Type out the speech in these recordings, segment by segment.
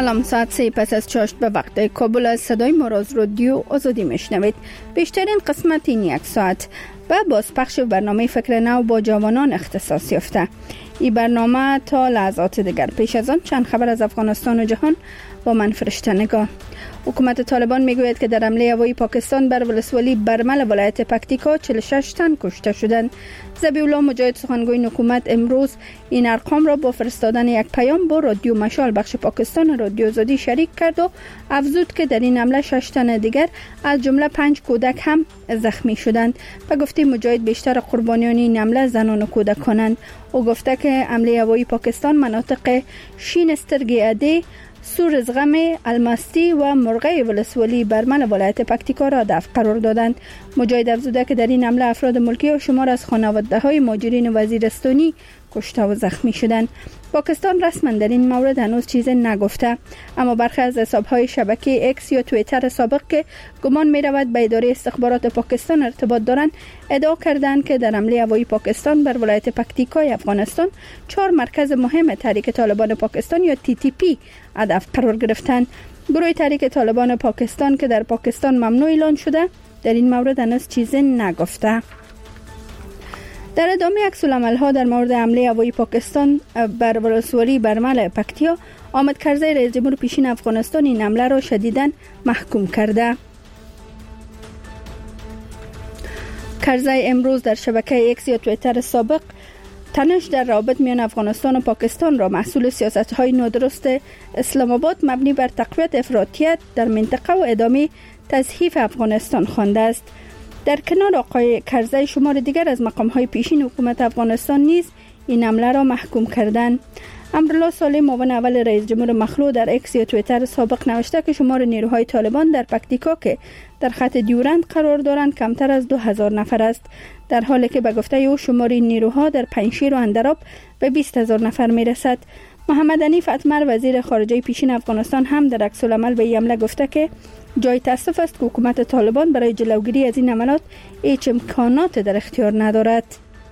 سلام، ساعت 3 پس از چاشت به وقت کابل از صدای ما را از رادیو آزادی میشنوید. بیشترین قسمت این یک ساعت و بازپخش برنامه فکر نو با جوانان اختصاص یافته. این برنامه تا لحظات دیگر. پیش از آن چند خبر از افغانستان و جهان با من فرشته نگاه. حکومت طالبان میگوید که در حمله هوایی پاکستان بر ولسوالی برمل ولایت پکتیکا 46 تن کشته شدند. ذبیح‌الله مجاهد سخنگوی حکومت امروز این ارقام را با فرستادن یک پیام با رادیو مشال بخش پاکستان رادیو آزادی شریک کرد و افزود که در این حمله 6 تن دیگر از جمله 5 کودک هم زخمی شدند. به گفته مجاهد بیشتر قربانیان این حمله زنان و کودکانند. او گفته که حمله هوایی پاکستان مناطق شین استرگی عدی، سور زغم، الماستی و مرغی ولسوالی برمل ولایت پکتیکا را هدف قرار دادند. مجاهد افزوده که در این حمله افراد ملکی و شمار از خانواده‌های مهاجرین وزیرستانی کشته و زخمی شدند. پاکستان رسما در این مورد هنوز چیزی نگفته، اما برخی از حساب‌های شبکه اکس یا توییتر سابق که گمان می‌رود به اداره استخبارات پاکستان ارتباط دارند ادعا کردند که در حمله هوایی پاکستان بر ولایت پکتیکای افغانستان 4 مرکز مهم تحریک طالبان پاکستان یا TTP هدف قرار گرفتند. گروه تحریک طالبان پاکستان که در پاکستان ممنوع اعلان شده در این مورد هنوز چیزی نگفته. در ادامه عکس‌العمل‌ها در مورد حمله هوایی پاکستان بر ولسوالی برمل پکتیا، حامد کرزی رئیس جمهور پیشین افغانستان این حمله را شدیداً محکوم کرده. کرزی امروز در شبکه اکس یا توییتر سابق تنش در روابط میان افغانستان و پاکستان را محصول سیاست‌های نادرست اسلام آباد مبنی بر تقویت افراطیت در منطقه و ادامه تضعیف افغانستان خوانده است. در کنار آقای کرزی شمار دیگر از مقام‌های پیشین حکومت افغانستان نیز این حمله را محکوم کردند. امرالله صالح معاون اول رئیس جمهور مخلوع در اکس یا توییتر سابق نوشته که شمار نیروهای طالبان در پکتیکا که در خط دیورند قرار دارند کمتر از 2000 نفر است، در حالی که به گفته او شمار این نیروها در پنجشیر و اندراب به 20000 نفر میرسد. محمد حنیف اتمر وزیر خارجه پیشین افغانستان هم در عکس‌العمل به این حمله گفته که جای تأسف است که حکومت طالبان برای جلوگیری از این حملات هیچ امکانات در اختیار ندارد.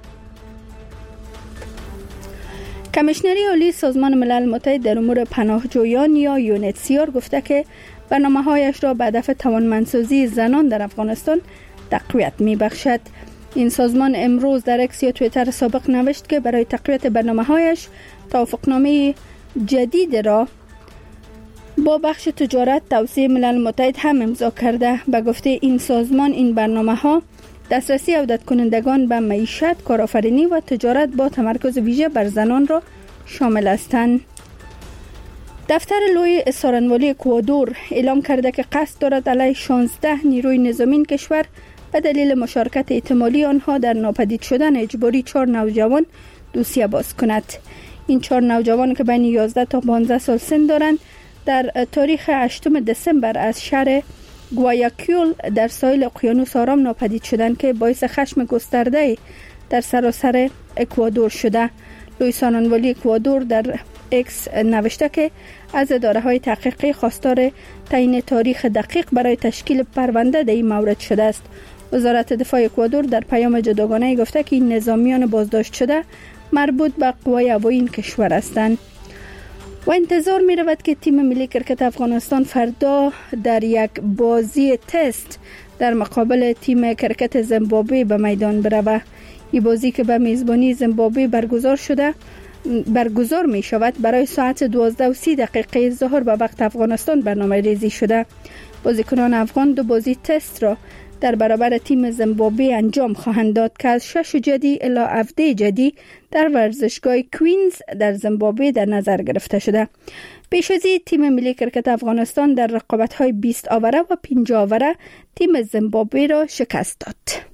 کمیشنری عالی سازمان ملل متحد در امور پناهجویان یا یونه‌چی‌آر گفته که برنامه‌هایش را به هدف توانمندسازی زنان در افغانستان تقویت می‌بخشد. این سازمان امروز در اکس یا توییتر سابق نوشت که برای تقویت برنامه‌هایش توافقنامه جدید را با بخش تجارت توسعه ملل متحد هم امضا کرده. به گفته این سازمان این برنامه‌ها دسترسی عودت کنندگان به معیشت، کارآفرینی و تجارت با تمرکز ویژه بر زنان را شامل هستند. دفتر لوی سارنوالی اکوادور اعلام کرده که قصد دارد علیه 16 نیروی نظامی کشور به دلیل مشارکت احتمالی آنها در ناپدید شدن اجباری 4 نوجوان دوسیه باز کند. این 4 نوجوان که بین 11 تا 15 سال سن دارند در تاریخ 8 دسامبر از شهر گوایاکیول در ساحل اقیانوس آرام ناپدید شدند که باعث خشم گسترده در سراسر اکوادور شده. لوی سارنوالی اکوادور در اکس نوشته که از اداره‌های تحقیقی خواستار تعیین تاریخ دقیق برای تشکیل پرونده در این مورد شده است. وزارت دفاع اکوادور در پیام جداگانه گفته که این نظامیان بازداشت شده مربوط به قوای هوایی این کشور هستند. و انتظار می رود که تیم ملی کرکت افغانستان فردا در یک بازی تست در مقابل تیم کرکت زیمبابوه به میدان برود. این بازی که به میزبانی زیمبابوه برگزار می شود برای ساعت 12:30 ظهر به وقت افغانستان برنامه ریزی شده. بازیکنان افغان 2 بازی تست را در برابر تیم زیمبابوه انجام خواهند داد که از 6 جدی الی 17 جدی در ورزشگاه کوینز در زیمبابوه در نظر گرفته شده. پیش از این تیم ملی کرکت افغانستان در رقابت‌های 20 آوره و 50 آوره تیم زیمبابوه را شکست داد.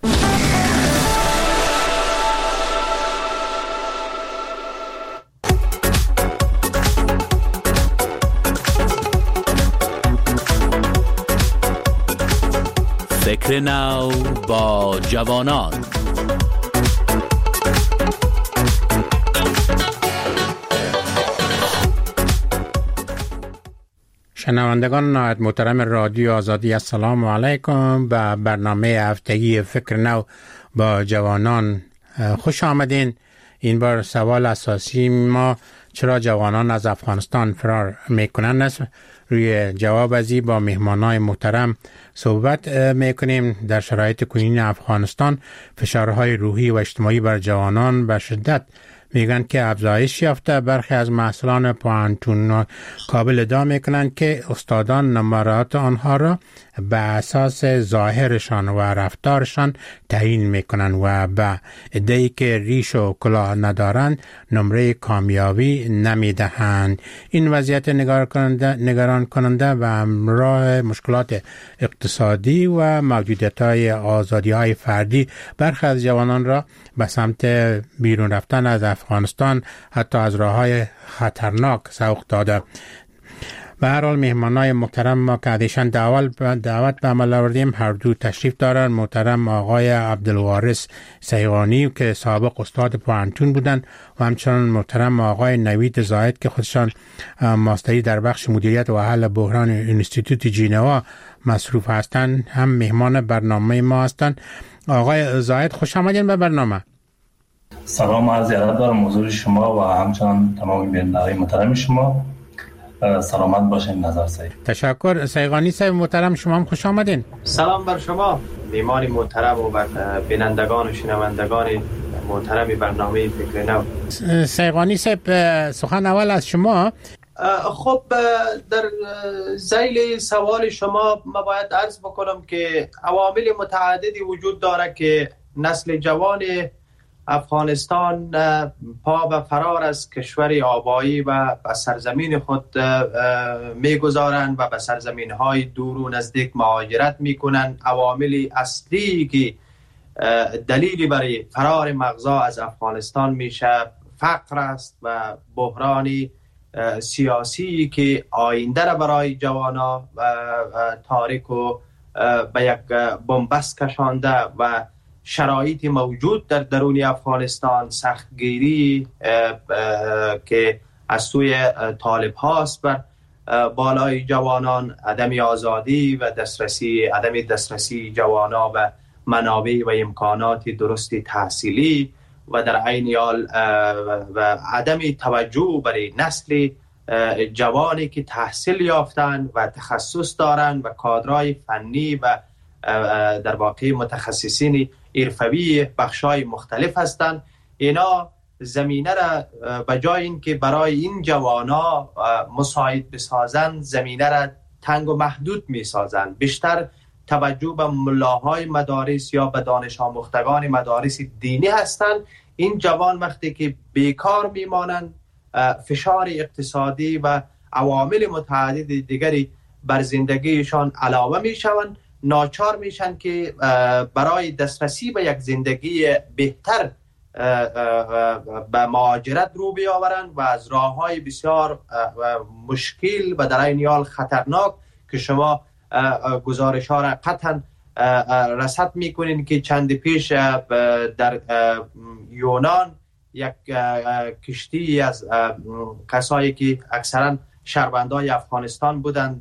فکر نو با جوانان. شنوندگان نهایت محترم رادیو آزادی، السلام علیکم. به برنامه هفتگی فکر نو با جوانان خوش آمدین. این بار سوال اساسی ما چرا جوانان از افغانستان فرار میکنند است. روی جواب ازی با مهمانای محترم صحبت میکنیم. در شرایط کنونی افغانستان فشارهای روحی و اجتماعی بر جوانان به شدت میگن که افزایش یافته. برخی از مسئولان پوهنتون کابل ادعا میکنند که استادان نمرات آنها را به اساس ظاهرشان و رفتارشان تعیین میکنند و به ادعایی که ریش و کلاه ندارند نمره کامیابی نمیدهند. این وضعیت نگران کننده و همراه مشکلات اقتصادی و موجودیت‌های آزادی‌های فردی برخی از جوانان را به سمت بیرون رفتن از افغانستان حتی از راه‌های خطرناک سوق داده. به هر حال مهمانای محترم ما که ادیشان دعوت به عمل آوردیم هر دو تشریف دارند. محترم آقای عبدالوارث سیغانی که سابق استاد پوهنتون بودند و همچنان محترم آقای نوید زاهد که خودشان ماستری در بخش مدیریت و حل بحران انستیتوت ژنوا مصروف هستند هم مهمان برنامه ما هستند. آقای زاهد خوش آمدین به برنامه. سلام عرض ادب دارم حضور شما و همچنان تمام بینندگان محترم شما. سلامت باشین نظر سید. تشکر. سیغانی صاحب محترم شما هم خوش آمدین. سلام بر شما میهمان محترم و بینندگان و شنوندگان محترم برنامه فکر نو. سیغانی صاحب سخن اول از شما. خب در ذیل سوال شما ما باید عرض بکنم که عوامل متعددی وجود داره که نسل جوان افغانستان پا به فرار از کشور آبایی و به سرزمین خود میگذارند و به سرزمین‌های دور و نزدیک مهاجرت میکنند. عوامل اصلی که دلیلی برای فرار مغزا از افغانستان میشه فقر است و بحرانی سیاسی که آینده را برای جوانا تاریک و به یک بنبست کشانده و شرایط موجود در درون افغانستان، سختگیری که از سوی طالب هاست بر بالای جوانان، عدم آزادی و عدم دسترسی جوانا به منابع و امکانات درست تحصیلی و در عین حال و عدم توجه برای نسل جوانی که تحصیل یافتند و تخصص دارند و کادرهای فنی و در واقع متخصصین حرفه‌ای بخش‌های مختلف هستند. اینا زمینه را بجای اینکه برای این جوانا مساعد بسازند زمینه را تنگ و محدود می‌سازند. بیشتر توجه به ملاهای مدارس یا به دانش آموختگان مدارس دینی هستند. این جوان وقتی که بیکار میمانند فشار اقتصادی و عوامل متعدد دیگری بر زندگیشان علاوه میشوند، ناچار میشن که برای دسترسی به یک زندگی بهتر به مهاجرت رو بیاورند و از راه‌های بسیار مشکل و در عین حال خطرناک که شما گزارش‌ها را قطعاً رصد می‌کنین که چند پیش در یونان یک کشتی از کسایی که اکثراً شهروندان افغانستان بودند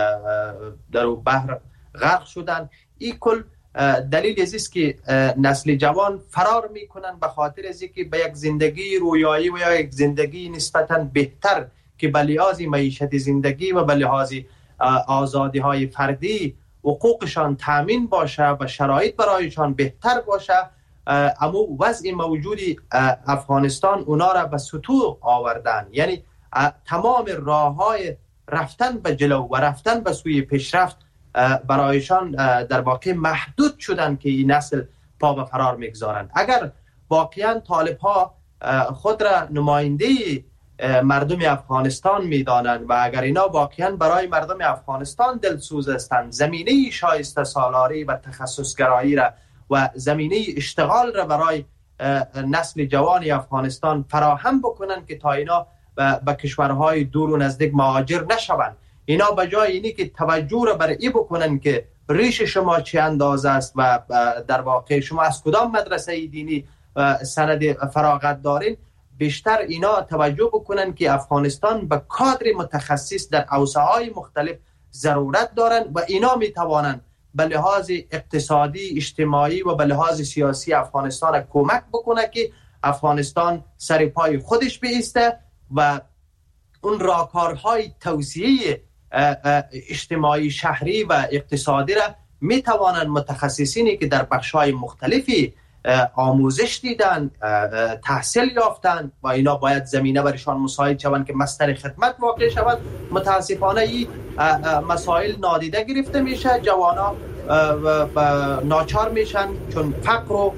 در بحر غرق شدن. این کل دلیل است که نسل جوان فرار میکنن به خاطر از اینکه به یک زندگی رویایی و یا یک زندگی نسبتاً بهتر که به لحاظ معیشت زندگی و به لحاظ آزادی های فردی حقوقشان تامین باشه و شرایط برایشان بهتر باشه، اما وضع موجودی افغانستان اونا را به سطوح آوردن. یعنی تمام راه‌های رفتن به جلو و رفتن به سوی پیشرفت برایشان در واقع محدود شدن که این نسل پا به فرار میگذارند. اگر واقعا طالب ها خود را نماینده مردم افغانستان میدانند و اگر اینا واقعا برای مردم افغانستان دلسوز هستند، زمینه شایسته سالاری و تخصصگرایی را و زمینه اشتغال را برای نسل جوان افغانستان فراهم بکنند که تا اینا به کشورهای دور و نزدیک مهاجر نشوند، اینا به جای اینی که توجه را بر این بکنن که ریش شما چه اندازه است و در واقع شما از کدام مدرسه دینی سند فراغت دارین، بیشتر اینا توجه بکنن که افغانستان به کادر متخصص در حوزه‌های مختلف ضرورت دارن و اینا میتوانن به لحاظ اقتصادی، اجتماعی و به لحاظ سیاسی افغانستان کمک بکنه که افغانستان سر پای خودش بایسته و اون راهکارهای توسعه اجتماعی شهری و اقتصادی را می توانند متخصصینی که در بخش‌های مختلفی آموزش دیدن، تحصیل یافتن و اینا باید زمینه برشان مساعد شوند که مصدر خدمت واقع شوند. متاسفانه این مسائل نادیده گرفته میشه، جوانا ناچار میشن چون فقر و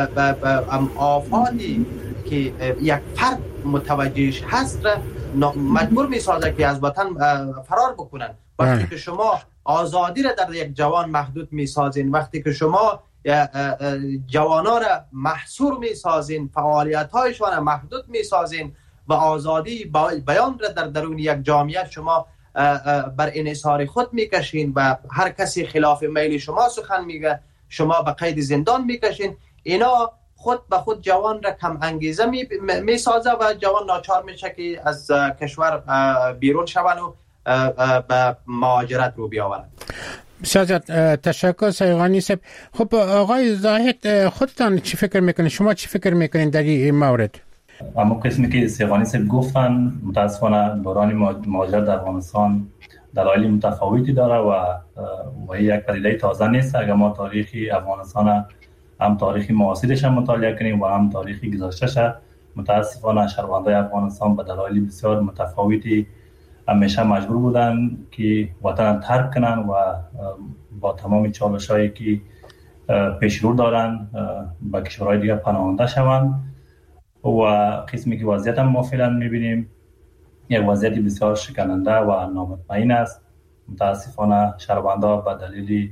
آفاتی که یک فرد متوجهش هست را مجبور میسازه که از وطن فرار بکنن. وقتی که شما آزادی را در یک جوان محدود میسازین، وقتی که شما جوانا را محصور میسازین، فعالیت هایشان را محدود میسازین و آزادی بیان را در درون یک جامعه شما بر انحصار خود میکشین و هر کسی خلاف میل شما سخن میگه، شما به قید زندان میکشین، اینا خود به خود جوان را کم انگیزه میسازه و جوان ناچار میشه که از کشور بیرون شوند و به مهاجرت رو بیاورند. بسیار تشکر سیغانی صاحب. خب آقای زاهد، خودتان چی فکر میکنید؟ شما چی فکر میکنید در این مورد؟ اما قسمی که سیغانی صاحب گفتن، متاسفانه دوران مهاجرت در افغانستان دلایل متفاوتی داره و یک پدیده تازه نیست. اگر ما تاریخ افغانستان هم تاریخ معاصرش هم مطالعه کنیم و هم تاریخ گذشته‌اش، متاسفانه شهروندان افغانستان به دلایل بسیار متفاوتی همیشه مجبور بودن که وطن ترک کنن و با تمام چالش‌هایی که پیش رو دارن به کشورهای دیگر پناهنده شوند و قسمی که وضعیت هم ما فعلا می‌بینیم یک وضعیت بسیار شکننده و نامطمئن است. متاسفانه شهروندان به دلیل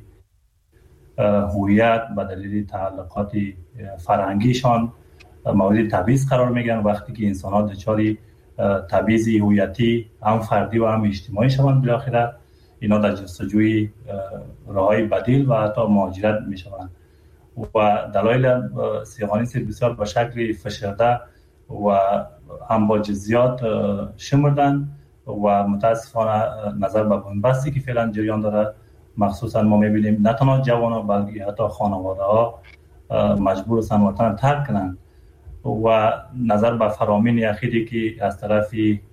هویت، به دلیل تعلقات فرهنگیشان مورد تبعیض قرار میگیرن. وقتی که انسان‌ها دچار تبعیض هویتی هم فردی و هم اجتماعی شوند، بالاخره اینا در جستجوی راههای بدیل و حتی مهاجرت میشوند و دلایل سیغانی بسیار به شکل فشرده و هم با جزئیات شمردن و متاسفانه نظر به بنبستی که فعلا جریان داره، مخصوصا ما میبینیم نه تنها جوانان بلکه حتی خانواده ها مجبور هستند وطن ترک کنند و نظر به فرامین اخیری که از طرف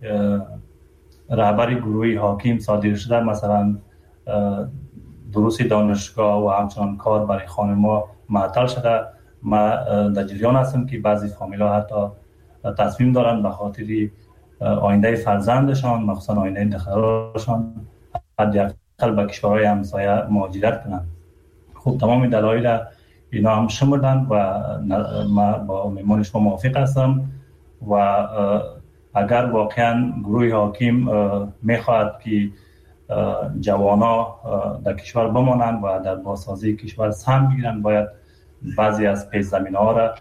رهبر گروه حاکم صادر شده، مثلا دروس دانشگاه و همچنان کار برای خانم‌ها معطل شده. ما در جریان هستم که بعضی فامیل‌ها حتی تصمیم دارن به خاطر آینده فرزندشان، مخصوصا آینده دخترشان، حداقل به کشورهای همسایه مهاجرت کنند. خب تمام دلایل اینا هم شمردن و ما با میمان شما موافق هستم و اگر واقعا گروه حاکم میخواهد که جوانا در کشور بمانند و در بازسازی کشور سهم بگیرند، باید بعضی از پیش زمینه ها را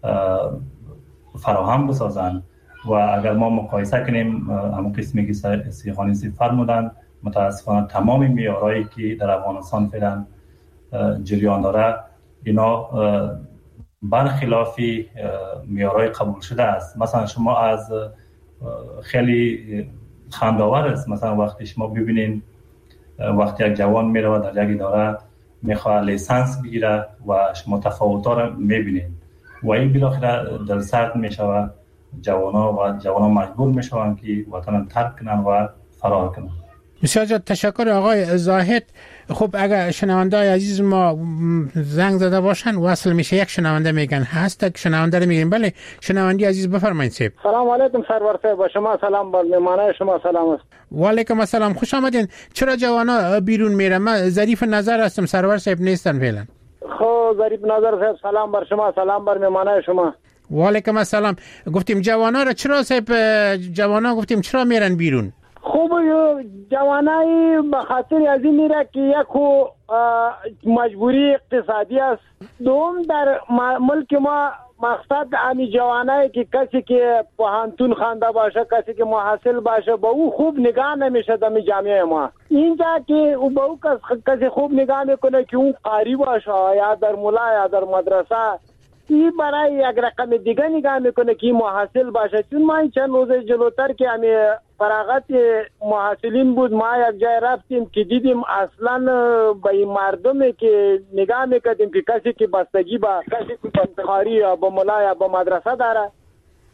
فراهم بسازند و اگر ما مقایسه کنیم همون قسمی که سیغانی فرمودند، متاسفانه تمام معیارهایی که در افغانستان فعلا جریان داره اینا برخلاف معیارهای قبول شده است. مثلا شما از خیلی خنده‌آور است، مثلا وقتی شما ببینین وقتی یک جوان میره در یک اداره میخواد لیسانس بگیره و شما تفاوت‌ها را میبینین و این بالاخره دل سرد میشود. جوانان مجبور میشوند که وطن ترک کنن و فرار کنن. بسیار تشکر آقای زاهد. خب اگر شنونده‌های عزیز ما زنگ زده باشن وصل میشه، یک شنونده میگن هست، یک شنونده رو میگیم. بله شنوندی عزیز بفرمایید. سلام علیکم سرور صاحب، با شما سلام، با مهمانای شما سلام است. و علیکم السلام، خوش آمدین. چرا جوانا بیرون میرن؟ من ظریف نظر هستم، سرور صاحب نیستن فعلا. خب ظریف نظر صاحب سلام بر شما، سلام بر مهمانای شما. و علیکم السلام. گفتیم جوانا را چرا صاحب جوانا گفتیم چرا میرن بیرون؟ خوب جوانای به خاطر از این میره که یک مجبوری اقتصادی است، دوم در ملک ما مقصد امی جوانایی که کسی که پوهنتون خوانده باشه، کسی که محصل باشه با او خوب نگاه نمیشه در جامعه ما. اینجا که او با او کسی خوب نگاه میکنه که اون قاری باشه یا در مولا یا در مدرسه، این برای یک رقم دیگه نگاه میکنه که محصل باشه. چون ما این چند روز جلوتر که همی فراغت محصلین بود، ما یک جای رفتیم که دیدیم اصلا به این مردمی که نگاه میکردیم که کسی که بستگی با کسی که قاری یا با مولا یا با مدرسه داره،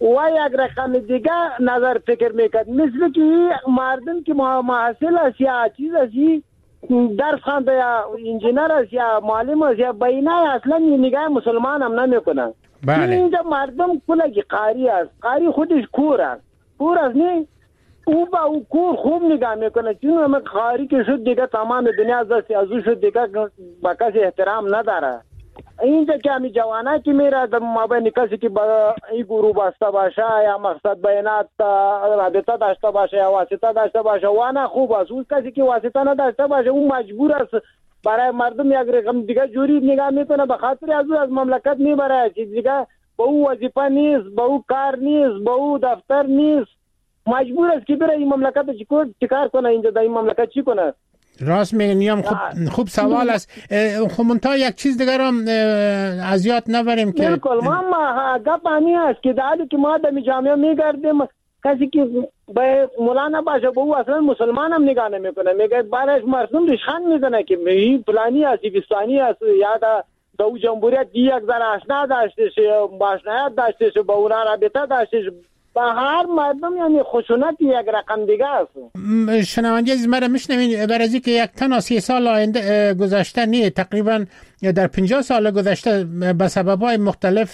و یک رقم دیگه نظر فکر میکرد، مثل که مردم که محصل است یا چیز است، درس خوانده یا انجینر است یا معلم است یا بینه، اصلا نگاه مسلمان هم نمیکنن. بله. اینجا مردم کلگی قاری است، قاری خودش کور است نه، او با او کور خوب نگاه میکنه، چون همه قاری که شد دیگه تمام دنیا دست از او شد دیگه با کسی احترام نداره. اینجا که همی جوانه که میره در مابین کسی که با این گروه بسته باشه یا مقصد بینات رابطه داشته باشه یا واسطه داشته باشه وانا خوب است. اون کسی که واسطه نداشته باشه اون مجبور است برای مردم یک رقم دیگه جوری نگاه میکنه، به خاطر از مملکت میبره چیز دیگه، با او وظیفه نیست، با او کار نیست، با او دفتر نیست، مجبور است که بره این مملکت چیکار کنه، اینجا در این مملکت چی کنه. راست میگن. خوب سوال است. خب منتها یک چیز دیگر هم از یاد نبریم که بالکل ما گپ همین است که در حالی که ما در جامعه میگردیم کسی که به مولا نباشه به او اصلا مسلمان هم نگاه نمیکنه، میگه برایش مردم ریشخند میزنه که این فلانی است فلانی است یا در او جمهوریت یک ذره آشنا داشته شه، آشنایت داشته شه، با اون رابطه داشته شه، با هر مردم یعنی خشونت یک رقم دیگه است. شنونده عزیز مرا میشنوین، برای از اینکه یک تن 30 سال آینده گذشته نیه، تقریبا در 50 سال گذشته به سبب‌های مختلف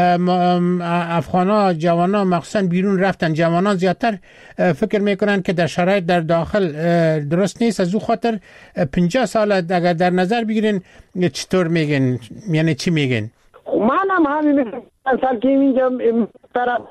افغانا جوانان مخصوصا بیرون رفتن. جوانان زیادتر فکر میکنن که در شرایط در داخل درست نیست، از او خاطر 50 سال اگر در نظر بگیرین چطور میگن، یعنی چی میگن؟ من هم همین مثلا که اینجا طرف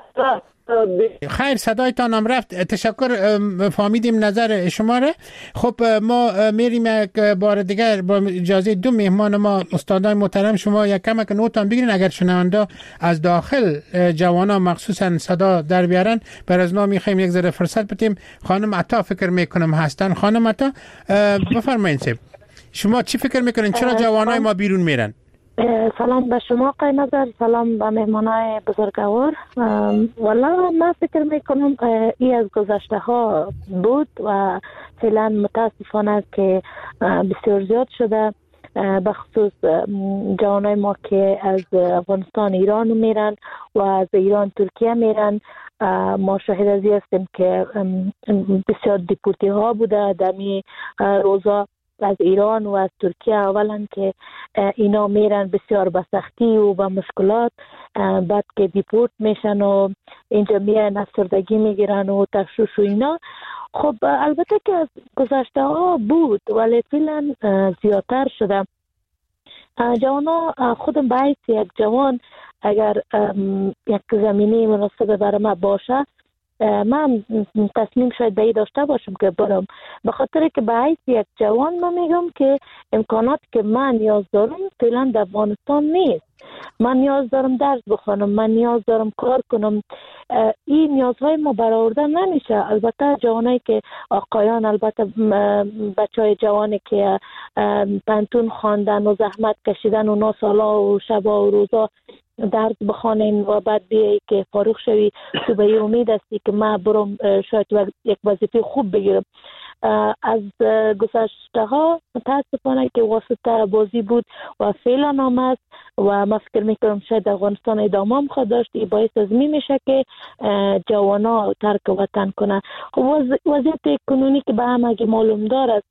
خیر صدایتان هم رفت. تشکر، فهمیدیم نظر شما را. خب ما میریم یک بار دیگر با اجازه دو مهمان ما استادان محترم، شما یک کمک نوتان بگیرین اگر شنونده از داخل جوانان مخصوصا صدا در بیارن. بر از ما میخوایم یک ذره فرصت بدیم. خانم عطا فکر میکنم هستن. خانم عطا بفرمایید، شما چی فکر میکنین چرا جوانای ما بیرون میرن؟ سلام به شما آقای نظر، سلام به مهمانای بزرگوار. والله من فکر میکنم این از گذشته ها بود و فعلا متاسفانه که بسیار زیاد شده، به خصوص جوانای ما که از افغانستان ایران میرن و از ایران ترکیه میرن. ما شاهد از این هستیم که بسیار دیپورتی ها بوده در می روزا از ایران و از ترکیه. اولا که اینا میرن بسیار به سختی و به مشکلات، بعد که دیپورت میشن و اینجا میرن افسردگی میگیرن و تشویش و اینا. خب البته که از گذشته ها بود ولی فعلا زیادتر شده. جوانا خودم باید یک جوان اگر یک زمینه مناسب برای ما باشه، من تصمیم شاید به این داشته باشم که برم، به خاطر که به حیث یک جوان من میگم که امکانات که من نیاز دارم فعلا در افغانستان نیست. من نیاز دارم درس بخونم، من نیاز دارم کار کنم، این نیازهای ما برآورده نمیشه. البته جوانایی که آقایان، البته بچهای جوانی که پنتون خواندن و زحمت کشیدن و 9 سالا و شبا و روزا درس بخوانین و بعد بیایی که فارغ شوی تو به امید هستی که من برم شاید یک وظیفه خوب بگیرم. از گذشته ها متاسفانه که واسطه بازی بود و فعلا هم است و من فکر میکنم شاید افغانستان ادامه هم خواهد داشت. این باعث از میشه که جوانا ترک وطن کنه. وضعیت کنونی که به همه معلوم دارد،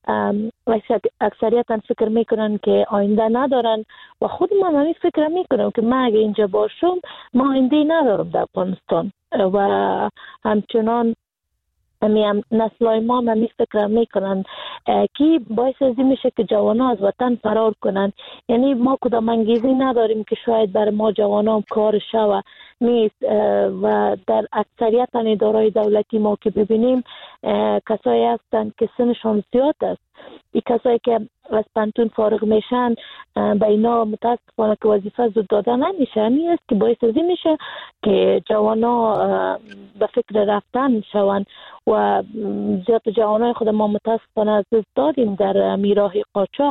اکثریتا فکر میکنن که آینده ندارن و خود من همین فکر میکنم که من اگه اینجا باشم ما آینده ندارم در افغانستان و همچنان هم نسلای ما همی فکر میکنن که باعث از این میشه که جوانا از وطن فرار کنن. یعنی ما کدام انگیزی نداریم که شاید بر ما جوانان کار شوه نیست و در اکثریت ادارهای دولتی ما که ببینیم کسایی هستند که سنشان زیاد است. این کسایی که از پنتون فارغ میشن به اینا متاسفانه که وظیفه زود داده نمیشه. نیست که باعث از این میشه که جوانا به فکر رفتن شون و زیاد جوانای خود ما متاسفانه از دست دادیم در میراه قاچاق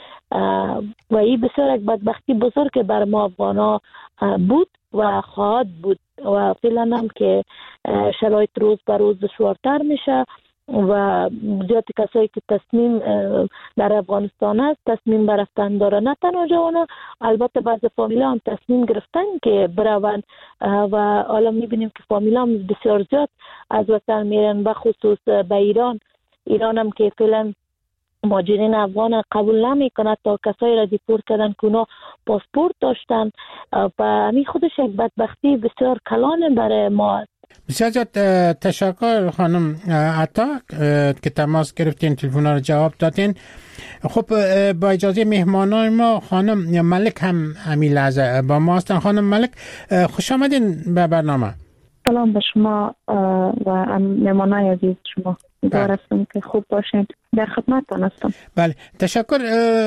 و این بسیار یک بدبختی بزرگ بر ما افغانا بود و خواهد بود و فعلا هم که شرایط روز به روز دشوارتر میشه و زیاد کسایی که تصمیم در افغانستان است تصمیم برفتن داره، نه تنها جوانا، البته بعض فامیلا هم تصمیم گرفتن که بروند و حالا میبینیم که فامیلا هم بسیار زیاد از وطن میرن، بخصوص به ایران هم که فعلا مهاجرین افغان قبول نمیکنه تا کسایی را دیپورت کردن که اونا پاسپورت داشتن و همین خودش یک بدبختی بسیار کلان برای ما است. بسیار زیاد تشکر خانم عطا که تماس گرفتین، تلفن رو جواب دادین. خب با اجازه مهمانان ما خانم ملک هم همین لحظه با ما هستن. خانم ملک خوش آمدین به برنامه. سلام به شما و مهمانای عزیز شما. امیدوارم که خوب باشین. در خدمتتان هستم. بله تشکر.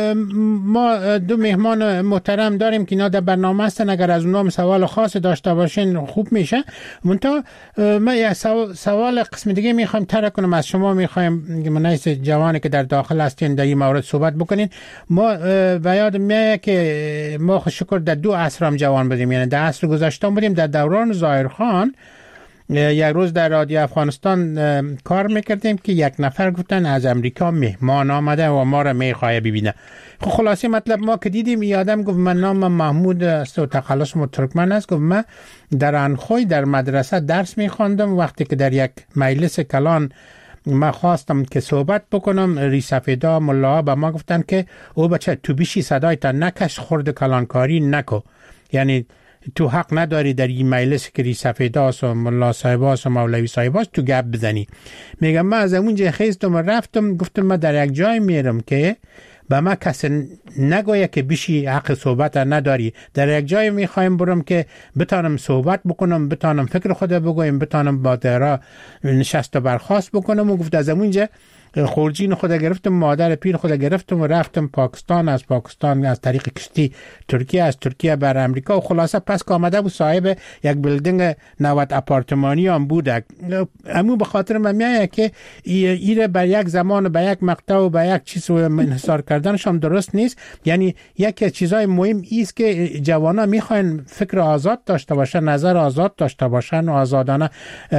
ما دو مهمان محترم داریم که اینا در برنامه هستن، اگر از اونها سوال خاص داشته باشین خوب میشه. منتها من یه سوال قسم دیگه میخوایم طرح کنم از شما، میخوایم منایس جوانی که در داخل هستین در این مورد صحبت بکنین. ما به یاد میاد که ما شکر در دو عصر هم جوان بودیم، یعنی در عصر گذشته بودیم در دوران ظاهرخان. یک روز در رادیو افغانستان کار میکردیم که یک نفر گفتن از امریکا مهمان آمده و ما را میخواه ببینه. خب خلاصه مطلب ما که دیدیم این آدم گفت من نام محمود است و تخلصم ترکمن است. گفت من در انخوی در مدرسه درس میخواندم، وقتی که در یک مجلس کلان ما خواستم که صحبت بکنم، ریسفیدا ملاها به ما گفتن که او بچه تو بیشی صدایت نکش، خورد کلانکاری نکو، یعنی تو حق نداری در این مجلس که ریسفیداست و ملا صاحباست و مولوی صاحباست تو گپ بزنی. میگم من از اونجا خیستم و رفتم، گفتم من در یک جای میرم که به ما کسی نگویه که بیشی حق صحبت نداری، در یک جای میخوایم برم که بتانم صحبت بکنم، بتانم فکر خود بگویم، بتانم با درا نشست و برخاست بکنم. و گفت از اونجا خورجین خود گرفتم، مادر پیر خود گرفتم و رفتم پاکستان، از پاکستان از طریق کشتی ترکیه، از ترکیه بر امریکا. و خلاصه پس که آمده بود صاحب یک بلدنگ 90 آپارتمانی هم بود. امو به خاطر من میایه که ایره بر یک زمان به یک مقطع و به یک چیز انحصار کردنش هم درست نیست. یعنی یکی از چیزهای مهم ایست که جوانا میخواین فکر آزاد داشته باشن، نظر آزاد داشته باشن و آزادانه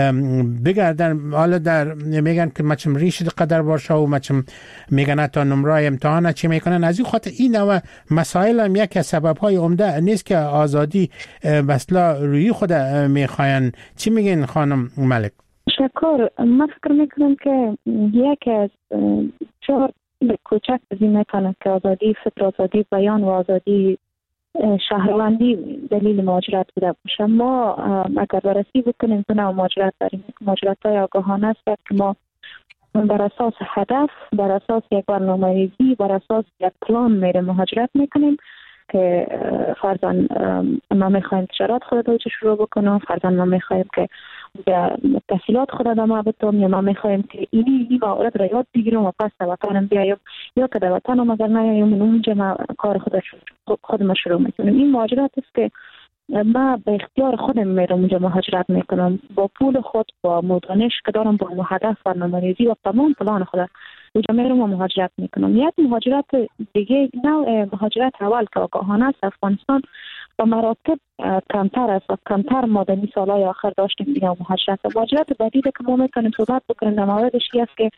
بگردن. حالا در میگن که مچم ریش قدر باشه و مچم میگن تا نمره امتحان چی میکنن. از این خاطر این نوع مسائل هم یکی از سببهای عمده نیست که آزادی مثلا روی خود میخواین. چی میگین خانم ملک؟ شکر. من فکر میکنم که یکی از چهار کوچک از این میکنه که آزادی فکر، آزادی بیان و آزادی شهروندی دلیل مهاجرت بوده باشه. ما اگر بررسی بکنیم تو نوع مهاجرت داریم، مهاجرت های آگاهانه است که ما بر اساس هدف، بر اساس یک برنامه‌ریزی، بر اساس یک پلان میره مهاجرت میکنیم که فرضاً ما میخوایم تجارت خود رو شروع بکنیم، فرضاً ما میخوایم که تحصیلات خود ادامه بدیم، یا ما میخوایم که این موارد را یاد بگیریم و پس در وطنم بیایم، یا که در وطنم اگر نیایم اونجا ما کار خودم شروع میکنیم. این مهاجرت است که ما به اختیار خودم میرم اونجا مهاجرت میکنم، با پول خود، با مدانش که دارم، با هدف، برنامه‌ریزی و تمام پلان خود اونجا میرم و مهاجرت میکنم. یک مهاجرت دیگه، نوع مهاجرت اول که آگاهانه است، افغانستان با مراتب کمتر است و کمتر مدنی سالهای آخر داشتیم دیگه مهاجرت. مهاجرت بعدی که ما میتونیم صحبت بکنیم در موردش است که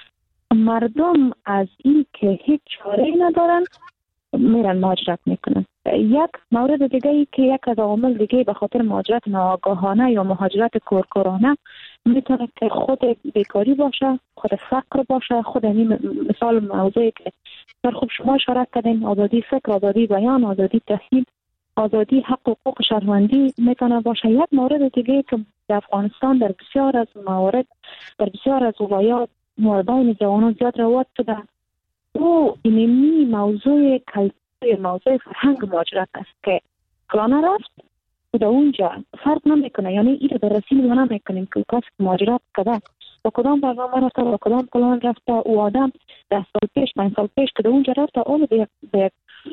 مردم از این که هیچ چاره‌ای ندارن میرن مهاجرت میکنن. یک مورد دیگه ای که یک از عوامل دیگه به خاطر مهاجرت ناآگاهانه یا مهاجرت کورکورانه میتونه که خود بیکاری باشه، خود فقر باشه، خود این مثال موضوعی که در خوب شما اشاره کردین، آزادی فکر، آزادی بیان، آزادی تحصیل، آزادی حق و حقوق شهروندی میتونه باشه. یک مورد دیگه که در افغانستان در بسیار از موارد، در بسیار از ولایات موردهای جوانان زیاد رواج شده، او اینمی موضوع کلتوری، موضوع فرهنگ مهاجرت است که فلانه رفت و در اونجا فرق نمیکنه، یعنی این در رسیل ما نمیکنیم که کسی مهاجرت کرده با کدام برنامه رفته، با کدام پلان رفته، او آدم 10 سال پیش 5 سال پیش که در اونجا رفته، اول به یک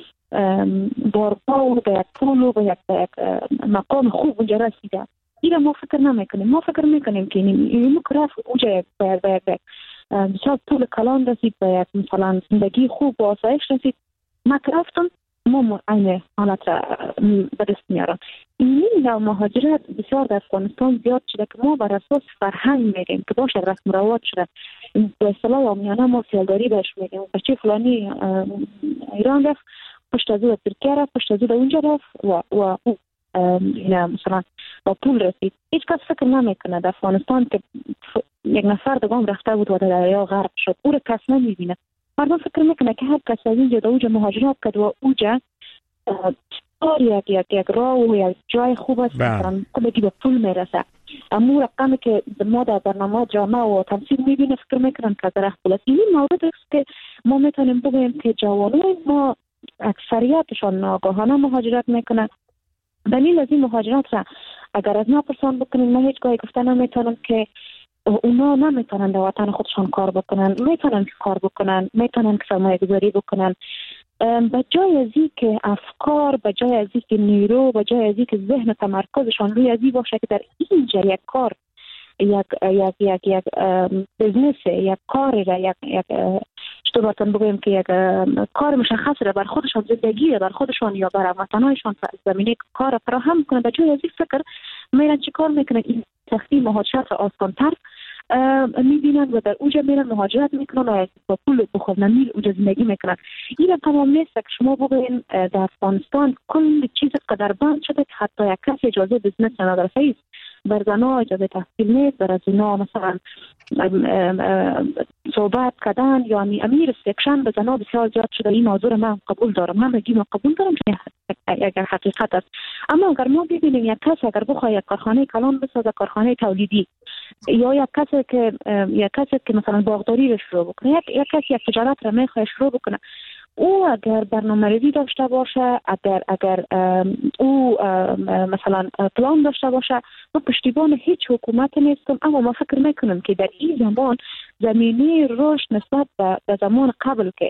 بارگاه و به یک پول و به یک مقام خوب اونجا رسیده. این ما فکر نمیکنیم. ما فکر میکنیم که این رفت اونجا به یک بسیار پول کلان رسید، به یک مثلا زندگی خوب و آسایش رسید. ما که رفتم ما این حالت را به دست میارم. این نوع مهاجرت بسیار در افغانستان زیاد شده که ما بر اساس فرهنگ میگیم که باشه رسم رواج شده. به اصطلاح عامیانه ما سیلداری بهش میگیم. بچه فلانی ایران رفت، پشت از او ترکیه رفت، پشت از او اونجا رفت و مثلا با پول رسید. هیچ کس فکر نمیکنه در افغانستان که یک نفر دگام رفته بود و در دریا غرق شد، او را کس نمیبینه. مردم فکر میکنه که هر کس از اینجا در اوجا مهاجرت کرد و اوجا یک راه و یک جای خوب است، مثلا کلگی به پول میرسه. اما رقمی که ما در برنامه جامعه و تمثیل میبینه فکر میکنن که در پول است. این مورد است که ما میتونیم بگوییم که جوانان ما اکثریتشان ناگهانه مهاجرت میکنن. دلیل از این مهاجرت را اگر از نپرسان بکنیم، من هیچ گاهی گفته نمیتونم که اونا نمیتونن در وطن خودشان کار بکنن، میتونن کار بکنن، میتونن که سرمایه گذاری بکنن. به جای از این که افکار، به جای از این که نیرو، به جای از این که ذهن تمرکزشان روی از این باشه که در اینجا یک کار، یک بزنس، یک کاری را، یک اشتباهتان بگویم که یک کار مشخص را بر خودشان، زندگی را بر خودشان یا بر وطنهایشان زمینه کار فراهم کنند، به جای از این فکر میرن چی کار میکنن؟ این سختی مهاجرت را آسان‌تر میبینن و در اوجا میرن مهاجرت میکنن و با پول بخورن میل اوجا زندگی میکنن. این تمام نیست که شما بگوین در افغانستان کل چیز قدر بند شده که حتی یک کسی اجازه بزنس نداره. فیض بر زنها اجازه تحصیل نیست، بر زنها مثلا صحبت کردن یا امیر سکشن به زنها بسیار زیاد شده. این موضوع من قبول دارم، من بگیم قبول دارم که اگر حقیقت است. اما اگر ما ببینیم یک کس اگر بخواد یک کارخانه کلان بسازه، کارخانه تولیدی، یا یک کسی که مثلا باغداری رو شروع بکنه، یک کسی یک تجارت رو میخواد شروع بکنه، او اگر برنامه‌ریزی داشته باشه، اگر او مثلا پلان داشته باشه، ما پشتیبان هیچ حکومت نیستم. اما ما فکر میکنم که در این زمان زمینه رشد نسبت به زمان قبل که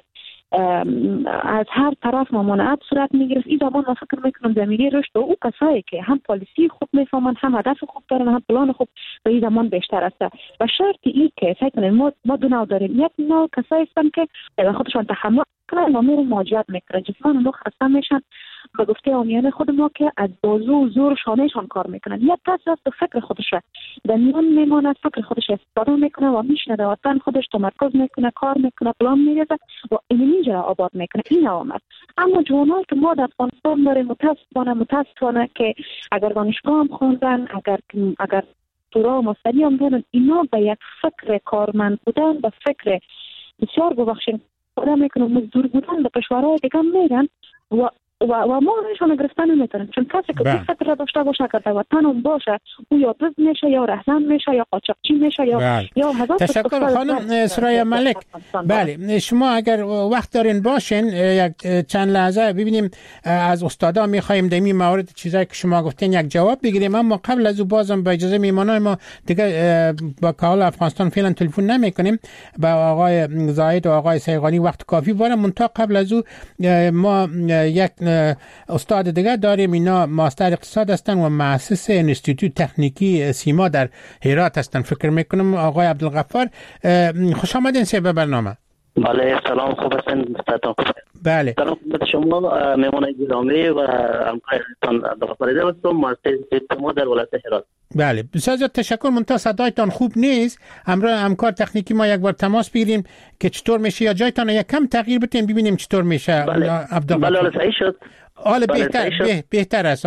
از هر طرف ممانعت صورت میگرفت، این زمان ما فکر میکنم زمینه رشد و او کسایی که هم پالیسی خوب میفهمن، هم هدف خوب دارن، هم پلان خوب، به این زمان بیشتر است. و شرط این که فکر کنیم ما دو نوع داریم. یک نوع کسایی هستن که به خودشون تحمل کنن و میرن مهاجرت میکنن، جسمانه اونو خسته میشن، به گفته عامیانه خود ما که از بازو و زور شانهشان کار میکنن. یک کس است فکر خودش در میان میماند، فکر خودش استفاده میکنه و میشنه در وطن خودش تمرکز میکنه، کار میکنه، پلان میریزه و اینجا آباد میکنه. این آمد. اما جوانایی که ما در افغانستان داریم متاسفانه که اگر دانشگاه هم خوندن، اگر دورا مستری هم دارن، اینا به یک فکر کارمند بودن، به فکر بسیار ببخشید آدم میکنه مزدور بودن به کشورهای دیگه میرن و ما نشان گرفتن نمیتونیم، چون کسی که فکر را داشته باشه که در وطن هم باشه، او یا دزد میشه یا رهزن میشه یا قاچاقچی میشه یا هزار. تشکر خانم سرای ملک. بله، شما اگر وقت دارین باشین یک چند لحظه ببینیم از استادا میخوایم در این موارد چیزایی که شما گفتین یک جواب بگیریم. اما قبل از او بازم با اجازه میهمانای ما دیگه با کال افغانستان فعلا تلفن نمیکنیم، با آقای زاید و آقای سیغانی وقت کافی واره. منتها قبل از او ما یک استاد دیگه داریم، اینا ماستر اقتصاد هستن و مؤسس انستیتوت تکنیکی سیما در هرات هستن. فکر میکنم آقای عبدالغفار، خوش آمدین به برنامه. بله سلام، خوب هستین؟ بله سلام خدمت شما مهمان گرامی و همکارتان عبدالغفار هستم، مؤسس سیما در ولایت هرات. بله بسیار زیاد تشکر. منتها صدایتان خوب نیست، همراه همکار تکنیکی ما یک بار تماس بگیریم که چطور میشه، یا جایتان یک کم تغییر بدین ببینیم چطور میشه. بله صحیح شد. حالا بهتر است.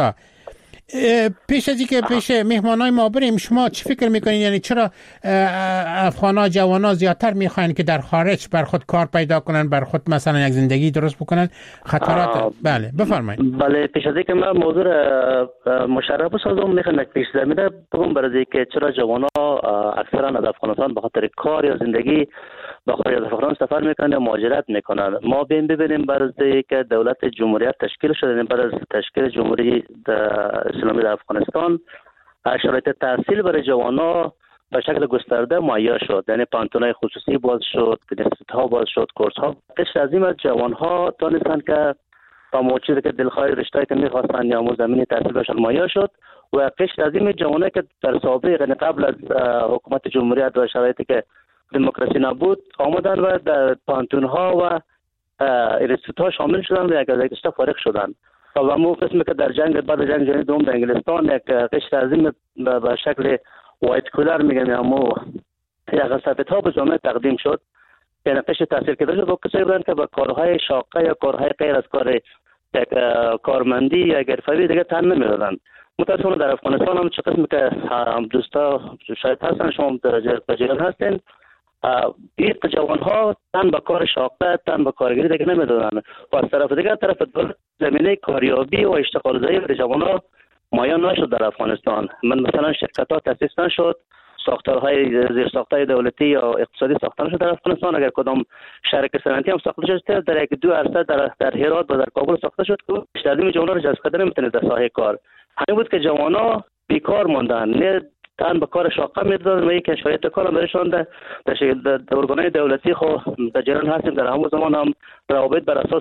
پیش از اینکه پیش مهمانای ما بریم، شما چی فکر میکنین؟ یعنی چرا افغانا جوانا زیادتر میخواین که در خارج بر خود کار پیدا کنن، بر خود مثلا یک زندگی درست بکنن؟ خطرات بله بفرمایید. بله پیش از اینکه من موضوع مشرف بسازم میخوام یک پیش زمینه بگم برای اینکه چرا جوانا اکثرا از افغانستان به خاطر کار یا زندگی با خارج از افغانستان سفر میکنن، مهاجرت میکنن. ما ببینیم برای که دولت جمهوریت تشکیل شده، برای تشکیل جمهوری اسلامی در افغانستان شرایط تحصیل برای جوانا به شکل گسترده مهیا شد. یعنی پانتونای خصوصی باز شد، انستیتوت‌ها باز شد، کورس‌ها. قشر عظیم از جوان‌ها دانستن که با موجودی که دلخواه رشته‌ای که می‌خواستن یا زمینه تحصیل بهشون مهیا شد و قشر عظیم جوانایی که در سابق یعنی قبل از حکومت جمهوریت و شرایطی که دموکراسی نبود آمدن و در پانتون‌ها و انستیتوت‌ها شامل شدن و یک از یک فارغ شدن. و همون قسمی که در جنگ بعد جنگ جهانی دوم در انگلستان یک قشر عظیم به شکل وایت کولر میگن، همون یک سفیدها به جامعه تقدیم شد. یعنی قشر تحصیل کرده شد با کسایی بودن که با کارهای شاقه یا کارهای غیر از کار کارمندی یا حرفه‌ای دیگه تن نمیدادن. متاسفانه در افغانستان هم چه قسمی که دوستا شاید هستن، شما در جریان هستین، این جوانها تن به کار شاقه، تن به کارگری دیگه نمیدادن و از طرف دیگه طرف دولت زمینه کاریابی و اشتغال زایی برای جوانها مایه نشد در افغانستان. من مثلا شرکت ها تاسیس نشد، ساختارهای زیر ساختای دولتی یا اقتصادی ساخته نشد در افغانستان. اگر کدام شرکت صنعتی هم ساخته شد در یک دو عرصه در هرات و در کابل ساخته شد که بیشتر جوانان را جذب کردن نمیتونه در ساحه کار. همین بود که جوانان بیکار ماندن، نه تن به کار شاقه می‌دادن و یک شرایط کار برایشان در ارگان‌های دولتی خو در جریان هستیم. در همون زمان هم روابط بر اساس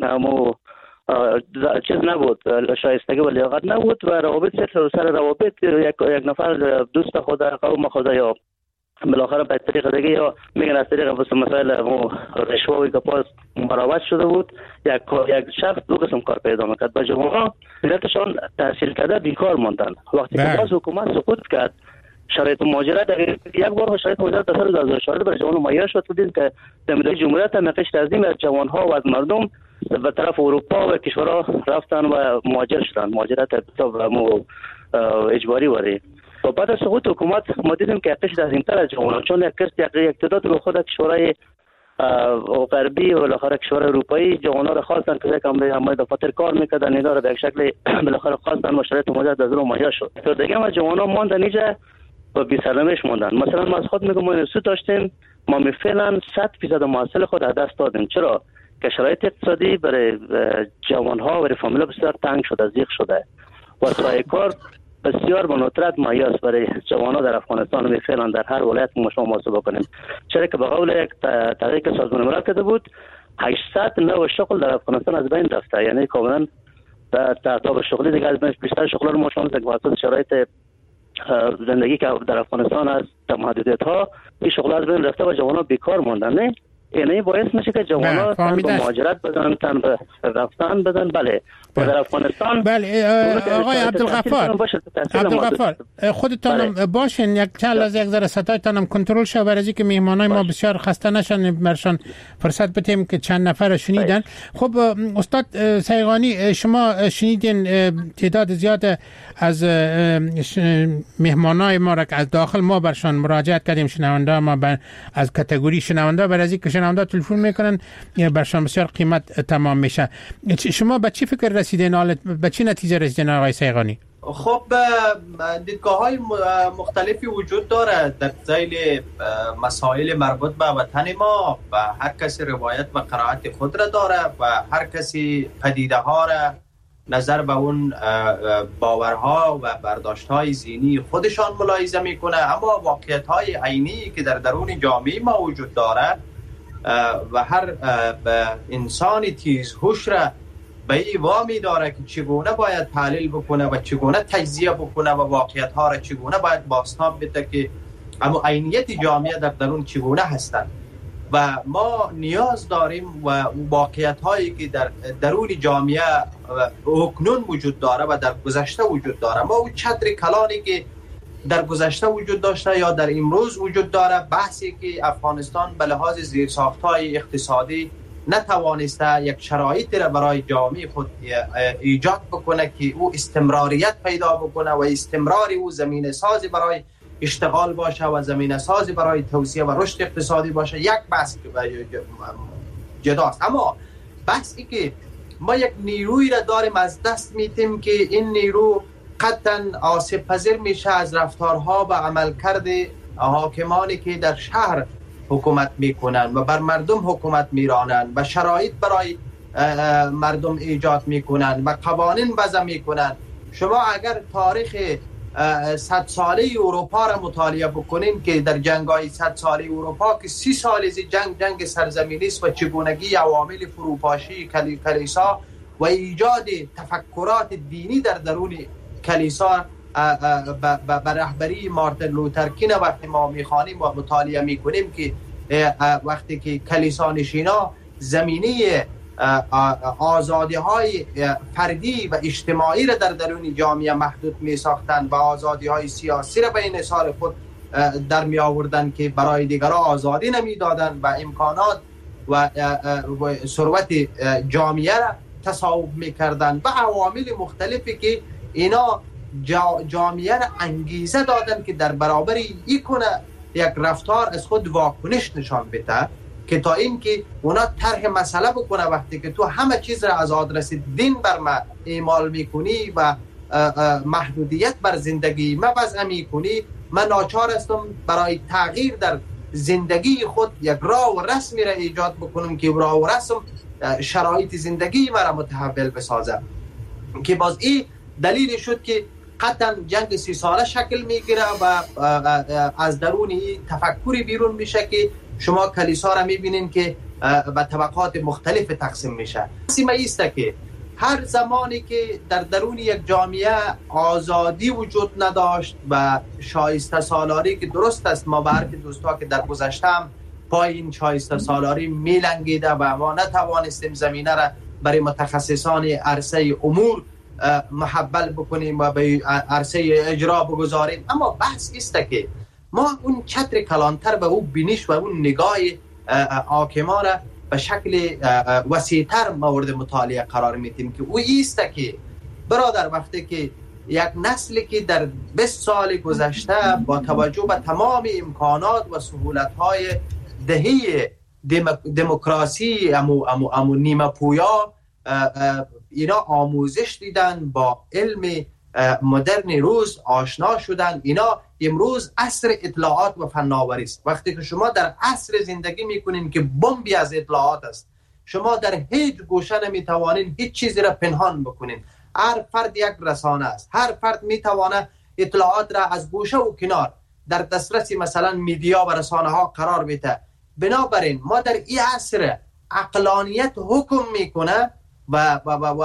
چیز نبود، شایستگی و لیاقت نبود و روابط سر روابط یک نفر دوست خود قوم خود یا بالاخره به طریق دیگه یا میگن از طریق مسائل رشوه‌ای که پاس مراوت شده بود یک شخص دو قسم کار پیدا میکرد. با جوان‌ها ملتشان تحصیل کرده بیکار ماندن. وقتی که باز حکومت سقوط کرد، شرایط مهاجرت یک بار شرایط مهاجرت در سال 2014 برای جوانان مهیا شد. دیدیم که در مدت جمهوریت هم قشر عظیمی از جوان‌ها و از مردم به طرف اروپا و کشورها رفتن و مهاجر شدن، مهاجرت اجباری وری. و بعد از سقوط حکومت ما دیدیم که قشر عظیم‌تر از جوانان، چون یک تعداد رو خود کشورهای غربی و بالاخره کشورهای اروپایی جوان‌ها را خواستن که همه دفاتر کار میکردن، اینا را به یک شکل بالاخره خواستن و شرایط مهاجرت از اون مهیا شد. تو دیگه ما جوان‌ها ماندن اینجا و بی سرنوشت ماندن. مثلا ما از خود میگم ما انستیتوت داشتیم، ما فعلا 100% محصل خود از دست دادیم. چرا؟ که شرایط اقتصادی برای جوان‌ها و برای فامیل‌ها بسیار تنگ شده، ضیق شده و سایه کار بسیار به ندرت مایاست برای جوان‌ها در افغانستان و فعلا در هر ولایت ما شما محاسبه کنیم. چرا که به قول یک تحقیق سازمان ملل کرده بود 800 نوع شغل در افغانستان از بین رفته، یعنی کاملا در تعداد شغلی دیگه از بین بیشتر شغل‌ها رو ما شما در واسطه شرایط زندگی که در افغانستان از محدودیت‌ها این شغل‌ها از بین رفته و جوان‌ها بیکار ماندن. نه یعنی باعث میشه که جوان‌ها تن به مهاجرت بدن، تن به رفتن بدن. بله و در افغانستان بله آقای عبدالغفار خودتان باشین یک چند از یک ذره صدایتان هم کنترل شه برای اینکه مهمانای ما بسیار خسته نشن، برشان فرصت بدیم که چند نفر شنیدن. خب استاد سیغانی شما شنیدین تعداد زیاد از مهمانای ما را که از داخل ما برشان مراجعت کردیم، شنونده ما از کاتگوری شنونده برای اینکه شنونده تلفن میکنن برشان بسیار قیمت تمام میشه. شما به چی فکر رسیدین؟ حالت به چی نتیجه رسیدین آقای سیغانی؟ خب دیدگاه‌های مختلفی وجود داره در ذیل مسائل مربوط به وطن ما و هر کسی روایت و قرائت خود را داره و هر کسی پدیده ها را نظر به اون باورها و برداشت‌های ذهنی خودشان ملاحظه میکنه. اما واقعیت‌های عینی که در درون جامعه ما وجود داره و هر انسان تیزهوش را به این وامی داره که چگونه باید تحلیل بکنه و چگونه تجزیه بکنه و واقعیت‌ها را چگونه باید بازتاب بده که اما عینیت جامعه در درون چگونه هستند و ما نیاز داریم و واقعیت‌هایی که در درون جامعه اکنون وجود داره و در گذشته وجود داره، ما اون چتر کلانی که در گذشته وجود داشته یا در امروز وجود داره، بحثی که افغانستان به لحاظ زیرساخت‌های اقتصادی نتوانسته یک شرایطی را برای جامعه خود ایجاد بکنه که او استمراریت پیدا بکنه و استمراری او زمینه سازی برای اشتغال باشه و زمینه سازی برای توسعه و رشد اقتصادی باشه، یک بحث جداست. اما بحثی که ما یک نیروی را داریم از دست میتیم که این نیرو قطعا آسیب پذیر میشه از رفتارها و عملکرد حاکمانی که در شهر حکومت میکنن و بر مردم حکومت میرانن و شرایط برای مردم ایجاد میکنن و قوانین وضع میکنن. شما اگر تاریخ 100 ساله اروپا را مطالعه بکنین که در جنگ‌های 100 ساله اروپا که 30 سال از جنگ سرزمینی است و چگونگی عوامل فروپاشی کلیسا و ایجاد تفکرات دینی در درون کلیسا به رهبری مارتین لوتر کینگ وقتی ما میخوانیم و مطالعه میکنیم که وقتی که کلیسا نشینا زمینه آزادی های فردی و اجتماعی را در درون جامعه محدود می ساختند و آزادی های سیاسی را به انحصار خود در می آوردن که برای دیگران آزادی نمی دادن و امکانات و ثروت جامعه را تصاحب می کردن و عوامل مختلفی که اینا جامعه را انگیزه دادن که در برابر این کنه یک رفتار از خود واکنش نشان بده که تا اینکه اونا طرح مسئله بکنه وقتی که تو همه چیز را از آدرس دین بر ما اعمال میکنی و محدودیت بر زندگی ما وضع میکنی، من ناچار هستم برای تغییر در زندگی خود یک راه و رسمی را ایجاد بکنم که راه و رسم شرایط زندگی ما را متحول بسازه. که باز این دلیل شد که قطعا جنگ 30 ساله شکل میگیره و از درون این تفکری بیرون میشه که شما کلیسا را میبینین که به طبقات مختلف تقسیم میشه. سیمه ایست که هر زمانی که در درون یک جامعه آزادی وجود نداشت و شایسته سالاری که درست است، ما برای دوستا که در گذشتم پای این شایسته سالاری میلنگیده و ما نتوانستیم زمینه را برای متخصصان عرصه امور محول بکنیم و به عرصه اجرا بگذاریم. اما بحث است که ما اون چتر کلانتر به اون بینش و اون نگاه حاکمان را به شکل وسیع‌تر مورد مطالعه قرار میدیم که او است که برادر وقتی که یک نسلی که در 20 سال گذشته با توجه به تمام امکانات و سهولت‌های دهه دموکراسی امو نیمه پویا اینا آموزش دیدن، با علم مدرن روز آشنا شدن، اینا امروز عصر اطلاعات و فناوری است. وقتی که شما در عصر زندگی میکنین که بمبی از اطلاعات است، شما در هیچ گوشه نمیتوانین هیچ چیزی را پنهان بکنین. هر فرد یک رسانه است، هر فرد میتوانه اطلاعات را از گوشه و کنار در دسترس مثلا میدیا و رسانه ها قرار بده. بنابراین ما در این عصر عقلانیت حکم میکنه و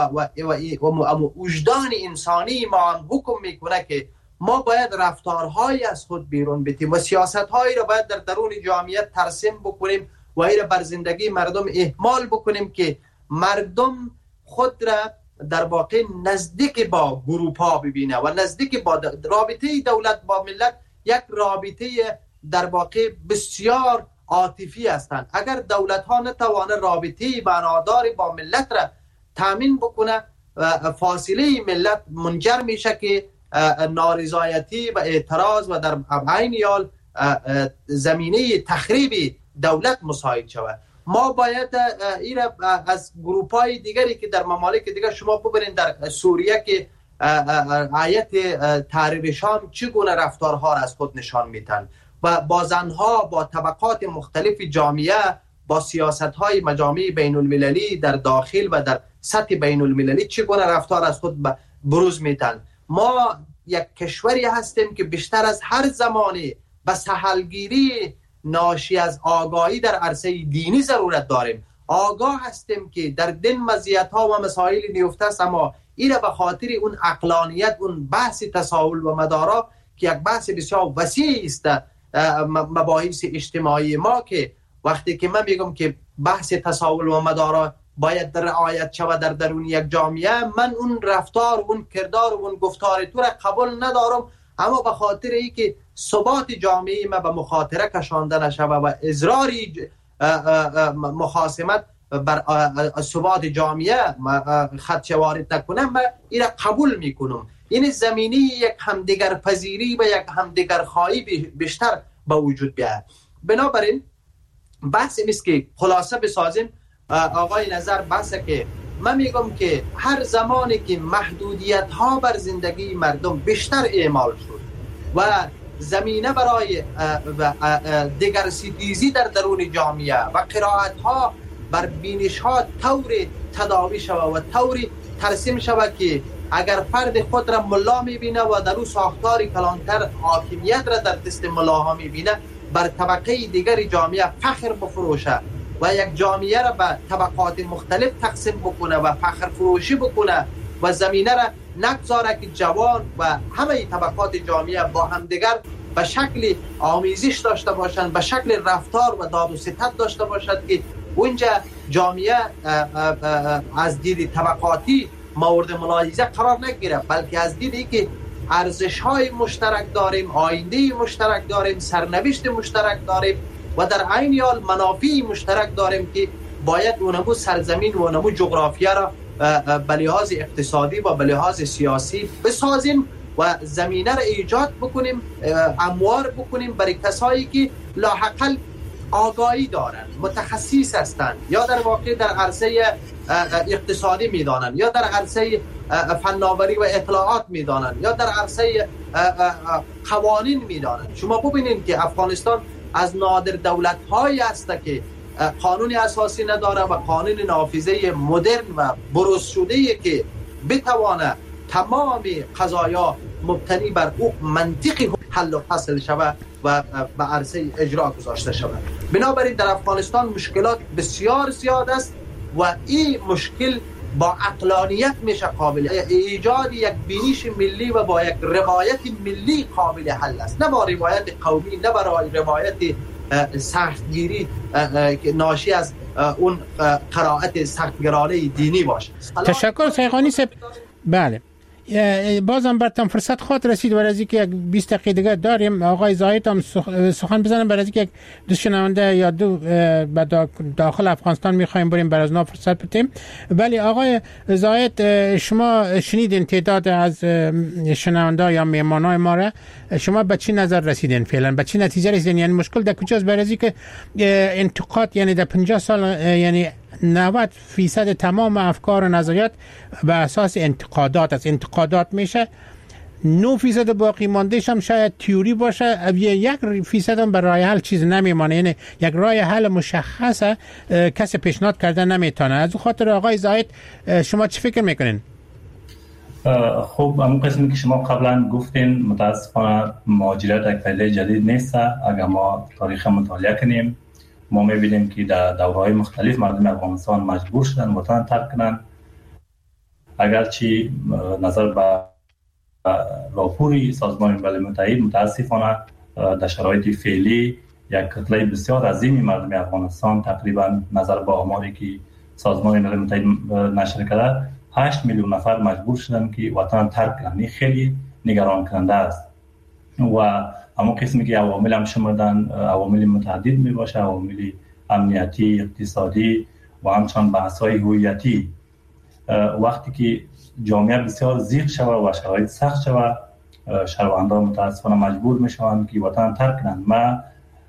وجدان انسانی ما هم حکم میکنه که ما باید رفتارهای از خود بیرون بتیم و سیاستهایی را باید در درون جامعه ترسیم بکنیم و این را بر زندگی مردم اهمال بکنیم که مردم خود را در واقع نزدیک با گروپ‌ها ببینه و نزدیک با رابطه دولت با ملت یک رابطه در واقع بسیار عاطفی هستند. اگر دولت‌ها نتوانه رابطه معنادار با ملت را تامین بکنه، فاصله ملت منجر میشه که نارضایتی و اعتراض و در عین حال زمینه تخریب دولت مساعد شود. ما باید این از گروپ‌های دیگری که در ممالک دیگر شما ببینید در سوریه که آیت تحریر شام چگونه رفتارها را از خود نشان میدن و با زنها با طبقات مختلف جامعه با سیاست‌های مجامع بین المللی در داخل و در سطح بین المللی چگونه رفتار از خود بروز میدن. ما یک کشوری هستیم که بیشتر از هر زمانی به سهلگیری ناشی از آگاهی در عرصه دینی ضرورت داریم. آگاه هستیم که در دین مزیت‌ها و مسائل نیفته است، اما این به خاطر اون عقلانیت، اون بحث تساهل و مدارا که یک بحث بسیار وسیع است، مباحث اجتماعی ما که وقتی که من میگم که بحث تساهل و مدارا باید رعایت شود در درون یک جامعه، من اون رفتار، اون کردار، اون گفتار تو را قبول ندارم، اما به خاطر ای که ثبات جامعه ما به مخاطره کشانده نشود و اضراری مخاصمت بر ثبات جامعه خدشه وارد نکنم، من این را قبول میکنم. این زمینه یک همدیگر پذیری و یک همدیگر خواهی بیشتر به وجود بیاید. بنابراین بحث نیست که خلاصه بسازیم. آقای نظر بحثه که من میگم که هر زمانی که محدودیت ها بر زندگی مردم بیشتر اعمال شد و زمینه برای دیگر سیتیزی در درون جامعه و قرائت ها بر بینش ها طوری تداوی شود و طوری ترسیم شود که اگر فرد خود را ملا میبینه و در او ساختار کلانتر حاکمیت را در دست ملاها میبینه، بر طبقه دیگر جامعه فخر بفروشه و یک جامعه را به طبقات مختلف تقسیم بکنه و فخر فروشی بکنه و زمینه را نگذاره که جوان و همه طبقات جامعه با همدیگر به شکل آمیزش داشته باشند، به شکل رفتار و داد و ستد داشته باشد که اونجا جامعه از دید طبقاتی مورد ملاحظه قرار نگیره، بلکه از دیدی که ارزش‌های مشترک داریم، آینده مشترک داریم، سرنوشت مشترک داریم و در عین حال منافع مشترک داریم که باید اونمو سرزمین و اونمو جغرافیا را به لحاظ اقتصادی و به لحاظ سیاسی بسازیم و زمینه را ایجاد بکنیم، هموار بکنیم برای کسایی که لاحقل آگاهی دارن، متخصص هستند، یا در واقع در عرصه اقتصادی میدانن، یا در عرصه فناوری و اطلاعات میدانن، یا در عرصه قوانین میدانن. شما ببینید که افغانستان از نادر دولت‌هایی است که قانون اساسی نداره و قانون نافذه مدرن و بروز شده‌ای که بتوانه تمام قضایا مبتنی بر او منطقی حل و فصل شود و به عرصه اجرا گذاشته شود. بنابراین در افغانستان مشکلات بسیار زیاد است و این مشکل با عقلانیت میشه قابل ایجاد یک بینش ملی و با یک روایت ملی قابل حل است، نه با روایت قومی، نه با روایت سختگیری که ناشی از اون قرائت سختگرانه دینی باشه. تشکر سیغانی صاحب. بله بازم براتون فرصت خواهد رسید برای از اینکه یک 20 دقیقه دیگه داریم. آقای زاهد هم سخن بزنم برای از اینکه یک دو شنونده یا دو داخل افغانستان میخوایم بریم برای از نا فرصت بدیم. ولی آقای زاهد شما شنیدین تعداد از شنونده یا مهمانای ما را، شما به چی نظر رسیدین فعلا؟ به چی نتیجه رسیدین؟ یعنی مشکل در کجاست؟ برای از اینکه انتقاد یعنی در 50 سال یعنی 90% تمام افکار و نظریات به اساس انتقادات از انتقادات میشه، 9% باقی ماندهش هم شاید تئوری باشه، 1% هم به راه حل چیز نمیمانه، یعنی یک راه حل مشخصه کسی پیشنهاد کرده نمیتونه. از اون خاطر آقای زاهد شما چی فکر میکنین؟ خب همون قسمی که شما قبلا گفتین متاسفانه مهاجرت یک پدیده جدید نیست. اگر ما تاریخ مطالعه کنیم ما می‌بینیم که در دوره‌های مختلف مردم افغانستان مجبور شدن وطن ترک کنند. اگرچه نظر به راپوری سازمان ملل متحد متاسفانه در شرایط فعلی یک کتله بسیار عظیمی مردم افغانستان، تقریبا نظر به آماری که سازمان ملل متحد نشر کرده 8 میلیون نفر مجبور شدن که وطن ترک کنند. این خیلی نگران کننده است و اما قسمی که عوامل هم شمردن عوامل متعدد می باشه، عوامل امنیتی، اقتصادی و همچنان بحث‌های هویتی. وقتی که جامعه بسیار ضیق شود و شرایط سخت شود، شهروندان متاسفانه مجبور می شوند که وطن ترک کنند. من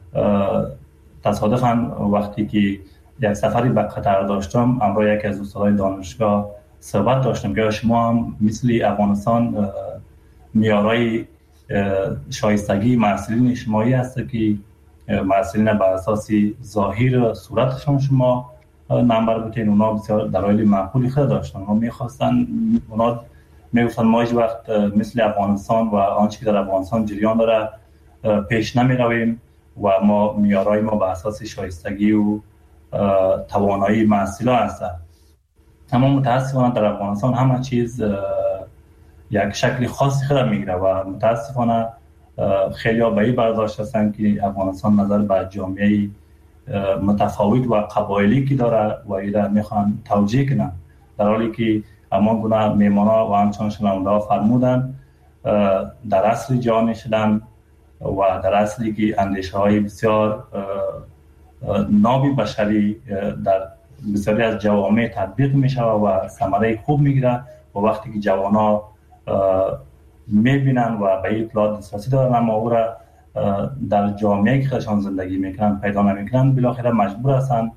تصادفاً وقتی که یک سفری به قطر داشتم همراه یکی از استادای دانشگاه صحبت داشتم که شما هم مثل افغانستان معیارهای شایستگی محصلین اجتماعی هست که محصلین به اساس ظاهر صورتشون شما نمبر بتین. اونا بسیار دلایل معقولی خود داشتن، اونا میخواستن، اونا میگفتن ما هیچ وقت مثل افغانستان و آنچه که در افغانستان جریان داره پیش نمی رویم و ما معیارهای ما به اساس شایستگی و توانایی محصلا هستن. اما متاسفانه در افغانستان همه چیز یک شکل خاصی خود میگیره و متاسفانه خیلی ها به این برداشت هستن که افغانستان نظر به جامعه متفاوت و قبایلی که داره و ایده میخوان توجیه کنن، در حالی که اما گونه میمانا و همچنان شنونده ها فرمودن در اصل جامعه شدن و در اصلی که اندیشه های بسیار نابی بشری در بسیاری از جوامع تطبیق میشه و ثمره خوب میگیره و وقتی که جوان ها میبینن و به اطلاعات دسترسی دارن اما او را در جامعه که خودشان زندگی میکنن پیدا نمیکنن، بالاخره مجبور هستن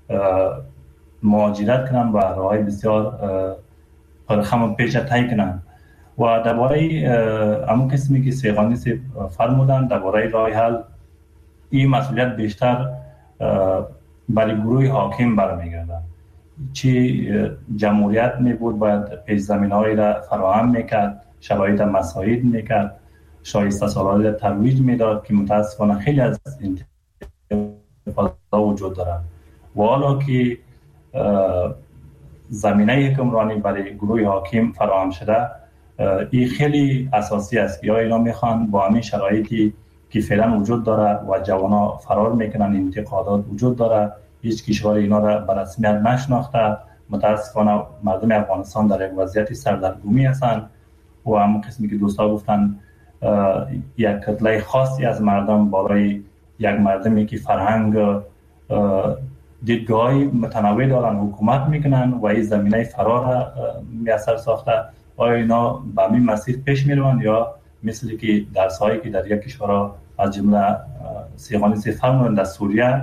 مهاجرت کنن و راههای بسیار پرخم پیش طی کنن. و درباره همون قسمی که سیغانی فرمودن درباره راه حل، این مسئولیت بیشتر برای گروه حاکم برمیگردن. چی جمهوریت میبود باید پیش زمینه‌هایی را فراهم میکرد، شرایط مساعد میکرد، شایسته سالاری را ترویج میداد که متاسفانه خیلی از انتقادها وجود دارد. و حالا که زمینه حکمرانی برای گروه حاکم فراهم شده، این خیلی اساسی است که یا اینا میخوان با همین شرایطی که فعلا وجود داره و جوانا فرار میکنن، انتقادات وجود داره، هیچ کشور اینا را به رسمیت نشناخته. متاسفانه مردم افغانستان در یک وضعیت سردرگمی هستند و همون قسمی که دوستا گفتن یک کتله خاصی از مردم بالای یک مردمی که فرهنگ دیدگاهی متنوع دارن حکومت میکنن و این زمینه فرار میسر ساخته، آیا اینا به همین مسیر پیش میروند یا مثل که درسایی که در یک کشور از جمله سیغانی فرمودن در سوریه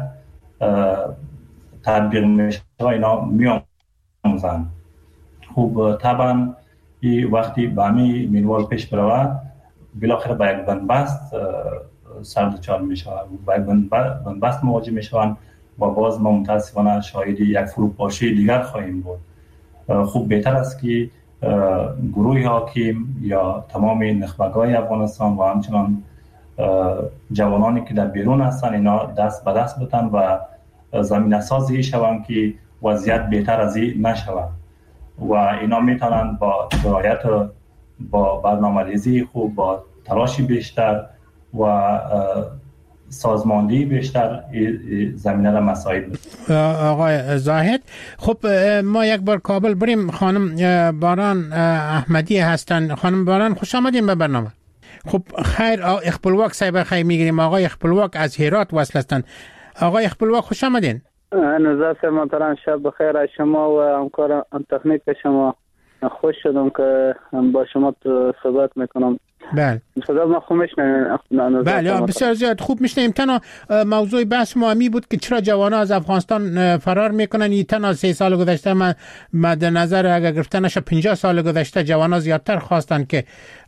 تطبیق میشه و اینا میاموزن؟ خوب طبعا وقتی به همین منوال پیش بروه بالاخره با یک بنبست سردچار میشه و یک بنبست مواجه میشوند و باز ما متاسفانه شاهد یک فروپاشی دیگر خواهیم بود. خوب بهتر است که گروه حاکم یا تمام نخبگان افغانستان و همچنان جوانانی که در بیرون هستن اینا دست به دست بتن و زمینه سازی شوند که وضعیت بهتر از این نشود و اینا میتونن با رعایت با برنامه‌ریزی خوب، با تلاشی بیشتر و سازماندهی بیشتر زمینه را مساعد بود. آقای زاهد، خب ما یک بار کابل بریم. خانم باران احمدی هستن. خانم باران خوش آمدین به برنامه. خب خیر، اخپلواک صاحب خیر میگیریم. آقای اخپلواک از هرات وصل هستن. آقای اخپلواک خوش آمدین. نظر محترم، شب بخیر از شما و همکار تکنیک شما. خوش شدم که با شما صحبت میکنم. بله. صدا ما خوب میشنوید؟ بله بسیار زیاد خوب میشنویم. تنها موضوع بحث ما می بود که چرا جوانان از افغانستان فرار میکنن. این تنها 3 سال گذشته مد نظر اگر گرفته نشه 50 سال گذشته جوانان زیادتر خواستن که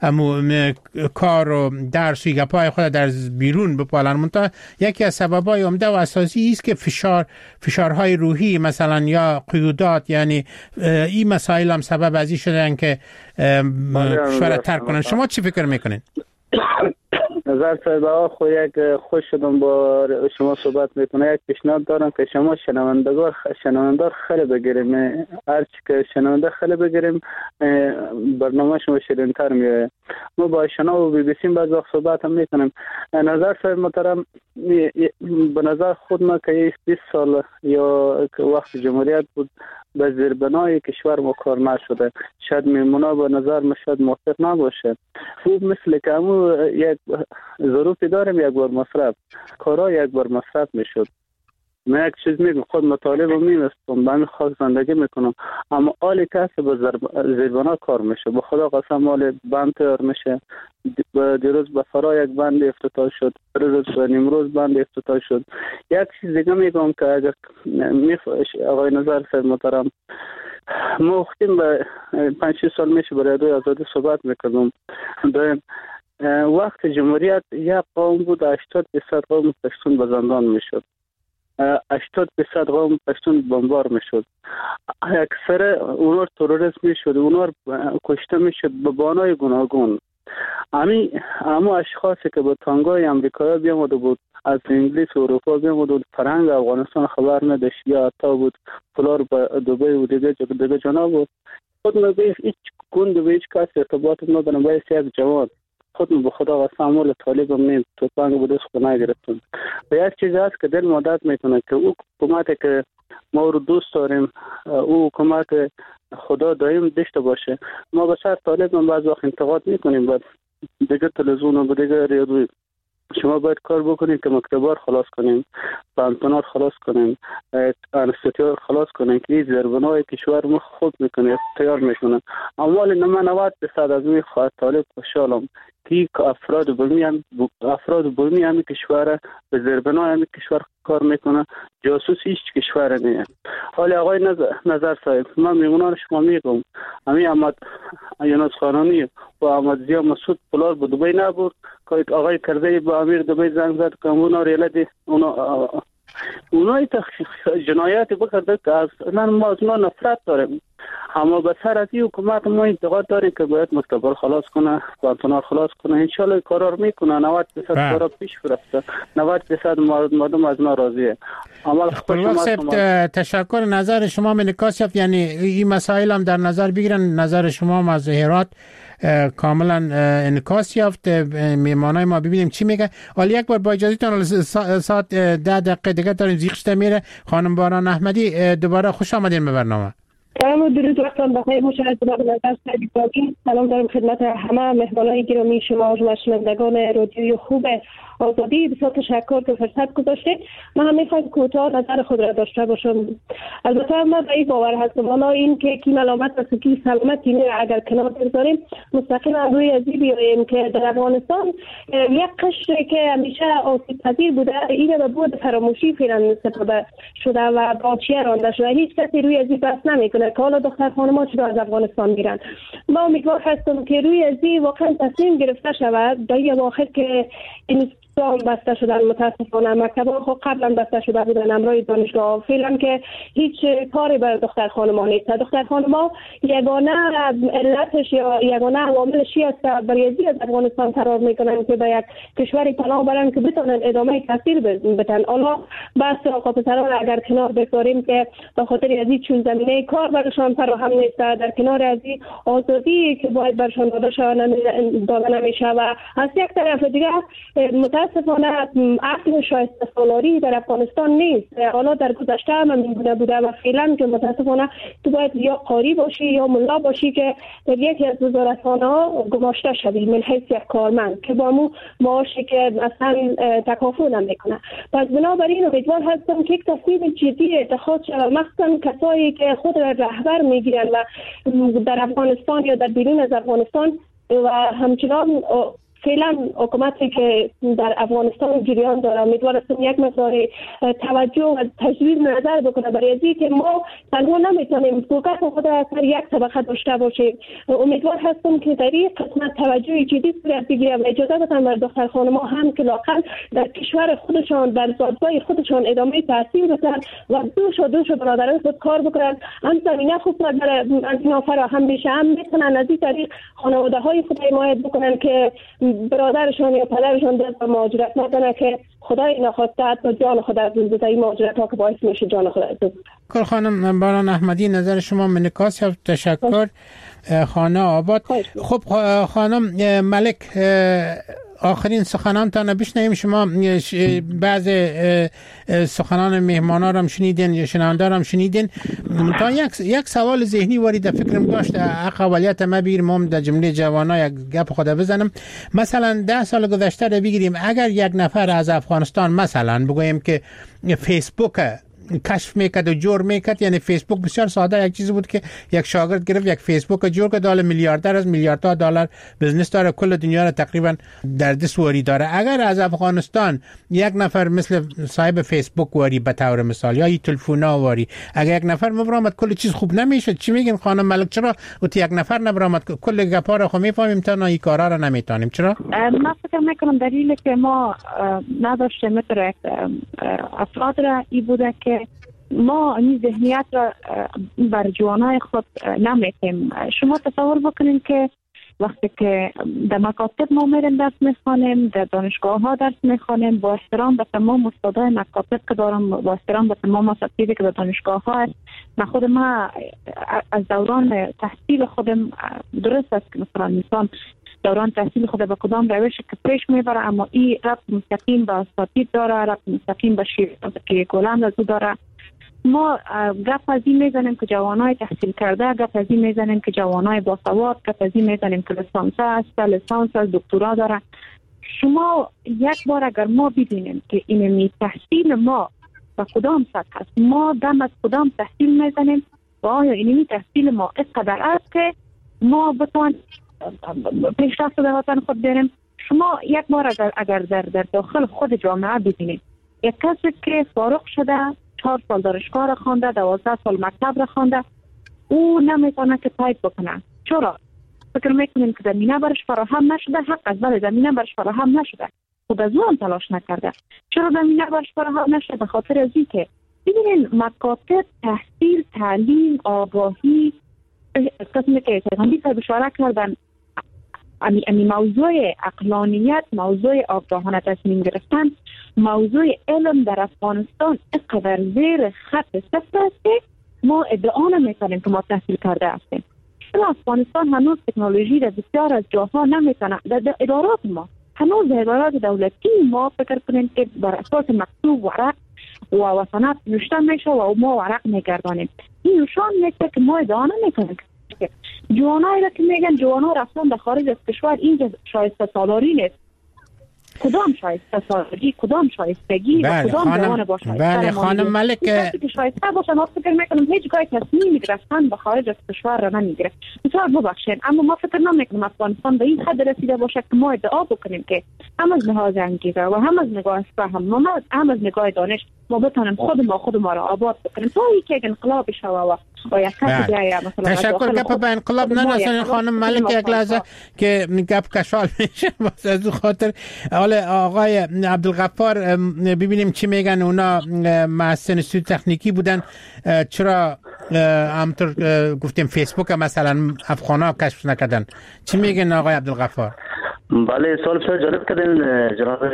کار و درس و گپای خود در بیرون بپالن. منتها یکی از سببای عمده و اساسی است که فشارهای روحی مثلا یا قیودات، یعنی این مسائل هم سبب ازی شدن که کشور ترک کنن. شما چی فکر میکنین؟ نظر صاحب خو یک خوش شدم با شما صحبت میکنه. یک پیشنهاد دارم که شما شنوندار خیلی بگیریم، هرچی که شنونده خیلی بگیریم برنامه شما شیرین‌تر میاد. ما با شما و بی بی سی بعض وقت صحبت هم میکنیم. نظر صاحب محترم، به نظر خود ما که 20 سال یا وقت جمهوریت بود به زیربنای کشور ما کار نشده. شاید میمونا به نظر ما شاید موافق نباشه. خوب مثل که همون یک ظروفی داریم، یک بار مصرف کارا یک بار مصرف میشد. من یک چیز میگم، خود مطالب رو میمستم، به همین خاص زندگی میکنم، اما آلی کسی به زیربنا کار میشه. به خدا قسم آلی بند تیار میشه. دیروز به فرا یک بند افتتاح شد، روز به نیمروز بند افتتاح شد. یک چیز دیگه میگم که اگر آقای نظر صاحب محترم، ما وقتیم به 5-6 سال میشه برای رادیوی آزادی صحبت میکردم. وقت جمهوریت یک قوم بود 80% قوم پشتون به زندان میشد، 80% قوم پشتون بمبار میشد، اکثر اونور تروریسم میشد، اونور کشته میشد به بانای گوناگون. اما اشخاصی که به تانگای امریکایی بیامده بود، از انگلیس و اروپا بیامده بود، فرهنگ افغانستان خبر نداشت، یا حتی بود فلار به دبی و دیگه جانا بود، خود ما به هیچ گوند به هیچ کس ارتباط ندارم. باید یک جوان خود به خدا قسم مول طالبم نیم تو پنگ بودست خود نگرفتم. و یک چیز هست که دل مدد میتونه که او حکومتی که ما رو دوست داریم، او حکومت خدا دایم داشته باشه. ما به سر طالبم بعض وقت انتقاد میکنیم، بعد دیگه تلویزیون و دیگه رادیو. شما باید کار بکنید که مکتبار خلاص کنیم، پانتونار خلاص کنیم، انستیتیار خلاص کنیم که این زیربنای کشور ما خود میکنه، تیار میکنه. اما من 90% از می خواهد طالب خوشحالم که افراد بومی همی کشور به زیربنای همی کشور کار میکنه، جاسوس هیچ کشور نیست. حالا آقای نظر صاحب، من میمونان شما میگم همی احمد یونس خانانی و احمد زیا مسعود پولار به دبی نبود که آقای کرزی با امیر دبی زنگ زد که اونا ریلدی اونایی جنایتی بکرده که اصلا ما از اونا نفرت داریم. اما به سر از این حکومت ما انتقاد داریم که باید مکتبار خلاص کنه، پانتونار خلاص کنه. انشالله کارار میکنه. 90% کارا پیش رفته، 90% مردم از ما راضیه. تشکر. نظر شما منعکس یافت، یعنی این مسائل هم در نظر بگیرن. نظر شما هم از هرات کاملا انعکاس یافت. میمانای ما ببینیم چی میگه. حالا یک بار با اجازهتون ساعت 10 دقیقه دیگه داریم زیخشته میره. خانم باران احمدی دوباره خوش آمدین به برنامه. درود وقتان بخیر باشد. سلام دارم خدمت همه مهمانان گرامی شما و شنوندگان رادیوی خوب آزادی. بسیار تشکر که فرصت گذاشتید. من هم میخوایم کوتاه نظر خود را داشته باشم. البته من به این باور هستم حالا این که کی ملامت و کی سلامت این اگر کنار بگذاریم مستقیما روی ازی بیاییم که در افغانستان یک قشری که همیشه آسیب پذیر بوده این به بود فراموشی فعلا سپرده شده و باچیه رانده شده. هیچ کسی روی ازی بحث نمیکنه که حالا دختر خانم‌ها چرا از افغانستان میرن. ما امیدوار هستم که روی ازی واقعا تصمیم گرفته شود در این واقع که این بسته شدن. متاسفانه مکتب‌ها خب قبلا بسته شده بودن امروز دانشگاه فعلا که هیچ کاری بر دختر خانم‌ها نیست. دختر خانم‌ها یگانه علتش یا یگانه عواملش است برای از افغانستان فرار میکنن که به یک کشوری پناه برن که بتونن ادامه تحصیل بدن. حالا بحث آقا پسران اگر کنار بگذاریم که به خاطر از این چون زمینه کار برشان فراهم نیست، در کنار از این آزادی که باید برشان داده نمیشه و از یک طرف دیگه متاسفانه عقل شایسته سالاری در افغانستان نیست. حالا در گذشته هم می‌بوده و فعلا که متاسفانه تو باید یا قاری باشی یا ملا باشی که در یکی از وزارتخانه‌ها گماشته شوی من حیث یک کارمند که با مو معاشی که اصلا تکافؤ نمیکنه. پس بنابراین امیدوار هستم که یک تصمیم جدی اتخاذ شود، مخصوصا کسایی که خود را رهبر میگیرن و در افغانستان یا در بیرون از افغانستان و همچنان فعلا حکومتی که در افغانستان جریان داره امیدوار هستم یک مقدار توجه و تجویز نظر بکنه برای اینکه که ما تنها نمیتونیم فوکس خود را سر یک طبقه داشته باشیم. امیدوار هستم که در این قسمت توجه جدی صورت بگیره و اجازه بدن بر دختر خانم‌ها هم که لااقل در کشور خودشان در زادگاه خودشان ادامه تحصیل بدن و دوش برادران خود کار بکنن. هم زمینه خوب در انتنا فراهم میشه، هم میتونن از این طریق خانواده‌های خود حمایت بکنن که برادرشون یا پدرشون دست به مهاجرت نکنه که خدای نخواسته حتی جان خود از این بوده. این مهاجرت ها که باعث میشه جان خود از بوده. کل خانم باران احمدی نظر شما منکاس. تشکر. خانه آباد. خب خانم ملک آخرین سخنانتان بشنویم. شما بعض سخنان مهمانا رو هم شنیدین یا شنونده رو هم شنیدین. تا یک سوال ذهنی وارد فکرم داشت. اقوالیت ما بگیرم در جمله جوانا یک گپ خود بزنم. مثلا 10 سال گذشته رو بگیریم، اگر یک نفر از افغانستان مثلا بگوییم که فیسبوک کشف میکرد و جور میکرد، یعنی فیسبوک بسیار ساده یک چیزی بود که یک شاگرد گرفت یک فیسبوک جور کرد، حالا میلیاردر از میلیاردها دلار بزنس داره، کل دنیا را تقریبا در دست واری داره. اگر از افغانستان یک نفر مثل صاحب فیسبوک واری به طور مثال یا تلفونا واری، اگر یک نفر مبرامد کل چیز خوب نمیشه. چی میگین خانم ملک؟ چرا اوت یک نفر نبرامد کل گپا رو خو میفهمیم تا این کارا رو نمیتونیم؟ چرا؟ من فکر میکنم دلیلی که ما نداشتیم مثل افراد را ای بوده که ما این ذهنیت را بر جوانای خود نمیتیم. شما تصور بکنین که وقتی که در مکاتب ما میریم درس میخوانیم، در دانشگاه ها درس میخوانیم، با احترام به تمام استادای مکاتب که دارم، با احترام به تمام اساتیدی که در دانشگاه ها هست، من خود ما از دوران تحصیل خودم درست است که مثلا انسان دوران تحصیل خود به کدام روش که پیش میبره، اما این ربط مستقیم به اساتید داره، ربط مستقیم به کریکولم داره. ما گپ از این میزنیم که جوانای تحصیل کرده، گپ از این میزنیم که جوانای باسواد، گپ از این میزنیم که لیسانس است، لیسانس است، دکترا داره. شما یک بار اگر ما ببینیم که این تحصیل ما به کدام سطح است، ما دم از کدام تحصیل میزنیم و آیا این تحصیل ما اینقدر است که ما بتوان پیشرفت به وطن خود بریم. شما یک بار اگر در داخل خود جامعه ببینید یک کسی که فارغ شده 4 سال دانشگاه را خوانده، 12 سال مکتب را خوانده، او نمیتونه که تایپ بکنه. چرا؟ فکر میکنیم که زمینه برش فراهم نشده. حق از ولی زمینه برش فراهم نشده، خود از اون تلاش نکرده. چرا زمینه برش فراهم نشده؟ به خاطر از این که ببینین مکاتب، تحصیل، تعلیم، آگاهی، قسمی که پیغمبر صاحب اشاره کردن، امی موضوع عقلانیت، موضوع آگاهانه تصمیم گرفتن، موضوع علم در افغانستان اینقدر زیر خط صفر است که ما ادعا نمی‌کنیم که ما تحصیل کرده هستیم. چون افغانستان هنوز تکنولوژی در بسیار از جاها نمی‌تونه، در ادارات ما هنوز ادارات دولتی ما فکر کنیم که بر اساس مکتوب ورق و وطنات نوشته میشه و ما ورق میگردانیم. این نشان میده که ما ادعا نمیکنیم که جوانایی را که میگن جوانا رفتن به خارج از کشور اینجا شایسته سالاری نیست. کدام شایسته سالاری، کدام شایستگی و کدام جوان باشه؟ بله خانم ملک، که شایسته باشه ما فکر میکنم هیچ گاهی تصمیم گرفتن به خارج از کشور را نمیگیره. بسیار ببخشید اما ما فکر نمیکنم افغانستان به این حد رسیده باشه که ما ادعا بکنیم که هم از لحاظ انگیزه و هم از نگاه فهم و هم از نگاه دانش ما بتونیم خود ما را آباد بکنیم تا یک انقلاب شوه و یک کسی بیایه مثلا تشکر گپ به انقلاب نرسونین خانم ملک. یک لحظه که گپ کشال میشه واسه از خاطر حالا آقای عبدالغفار ببینیم چی میگن. اونا محسن سوی تکنیکی بودن، چرا همطور گفتیم فیسبوک مثلا افغانا کشف نکردن؟ چی میگن آقای عبدالغفار؟ بله سوال بسیار جالب کردین جناب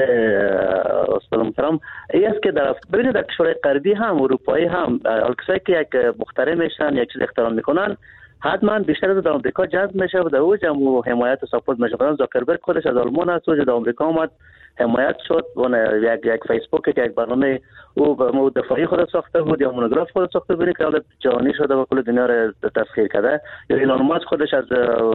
استاد محترم. این است که ببینید در کشورهای غربی هم اروپایی هم کسایی که یک مخترع میشن یک چیز اختراع میکنن حتما بیشتر از آمریکا جذب میشه و در اوج هم حمایت و ساپورت میشه. مثلا زاکربرگ خودش از آلمان است و در آمریکا اومد حمایت شد و یک فیسبوک یک برنامه او دفاعی خود ساخته بود یا مونوگراف خود ساخته بود که حالا جهانی شده و کل دنیا را تسخیر کرده. یا ایلان ماسک خودش از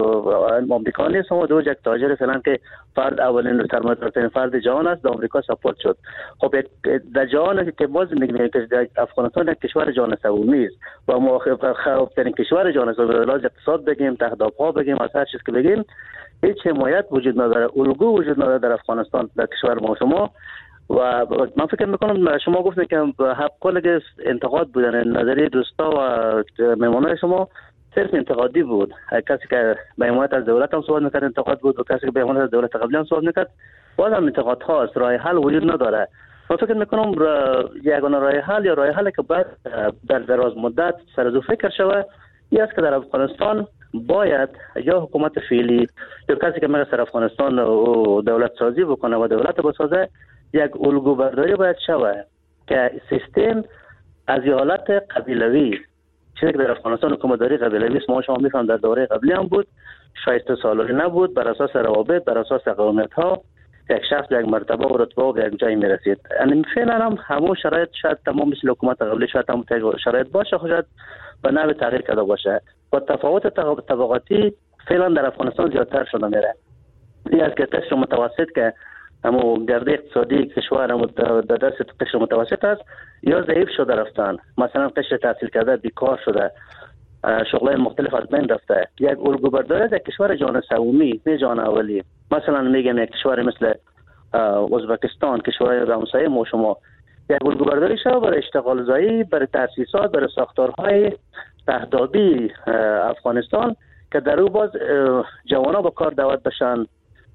آمریکا نیست و دو یک تاجر فعلا که فرد اولین سرمایه‌دارترین فرد جهان است در آمریکا ساپورت شد. خب در جهان که باز میگیم که افغانستان یک کشور جهان سومی است و موافق‌ترین کشور جهان سومی از اقتصاد بگیم تهداب‌ها بگیم از هر چیز که بگیم هیچ حمایت وجود نداره، الگو وجود نداره در افغانستان در کشور ما شما. و من فکر میکنم شما گفتید که حق انتقاد بودن نظریه دوستا و مهمانای شما صرف انتقادی بود. کسی که به حمایت از دولت هم صحبت میکرد انتقاد بود و کسی که به حمایت از دولت قبلی هم صحبت میکرد باز هم انتقاد هاست، راه حل وجود نداره. من فکر میکنم یگانه راه حل یا راه حلی که بعد در دراز مدت سر از فکر شود این است که در افغانستان باید یا حکومت فعلی یا کسی که میگه سر افغانستان دولت سازی بکنه و دولت بسازه یک الگو برداری باید شود که سیستم از حالت قبیلوی چیزی که در افغانستان حکومت داری قبیلوی است. ما شما میفهم در دوره قبلی هم بود، شایسته سالاری نبود، بر اساس روابط بر اساس اقامت ها یک شخص یک مرتبه و رتبه و یک جایی میرسید. یعنی فعلا هم همون شرایط شاید تمام مثل حکومت قبلی شاید هم شرایط باشه خودت و نوع تغییر کرده باشه و تفاوت طبقاتی فعلا در افغانستان زیادتر شده میره. این از که قشر متوسط که همون گرده اقتصادی کشور هم در دست قشر متوسط است یا ضعیف شده رفتن، مثلا قشر تحصیل کرده بیکار شده، شغلای مختلف از بین رفته. یک الگو برداری در کشور جهان سومی نه جهان اولی، مثلا میگم یک کشور مثل ازبکستان کشورهای همسایه ما شما یک الگو برداری شده برای اشتغال زایی، برای تاسیسات، برای ساختارهای تهدابی افغانستان که در او باز جوانا با کار دعوت بشن،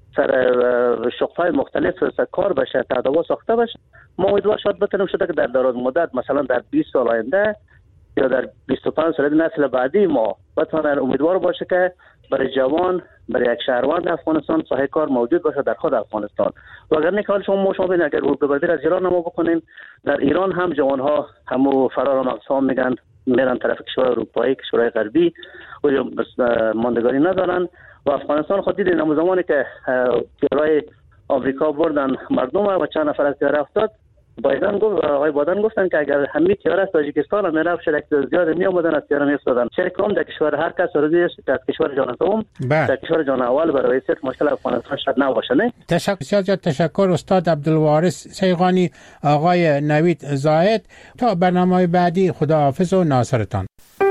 سر شغل‌های مختلف سر کار بشه، تهدابا ساخته بشه. ما امیدوار شد بتونیم شده که در دراز مدت مثلا در 20 سال آینده یا در 25 سال نسل بعدی ما بتونن امیدوار باشه که برای جوان برای یک شهروند افغانستان ساحه کار موجود باشه در خود افغانستان. و اگر نه که شما ببینید اگر الگوبرداری از ایران ما بکنیم، در ایران هم جوان‌ها همو فرار مقصد میگن میرن طرف کشور اروپایی کشورهای غربی و ماندگاری ندارن و افغانستان خود دیدین اما زمانی که تیارای آمریکا بردن مردم و چند نفر از تیاره افتاد آقای بایدن گفتن که اگر همین تیاره از تاجیکستان هم میرفت شد زیاد می آمدن از تیاره می افتادن. چرا در کشور هر کس روزی است در کشور جهان دوم در کشور جهان اول برای صرف مشکل افغانستان شد نباشه. نه تشکر استاد عبدالوارث سیغانی، آقای نوید زاهد. تا برنامه بعدی خداحافظ و ناصرتان.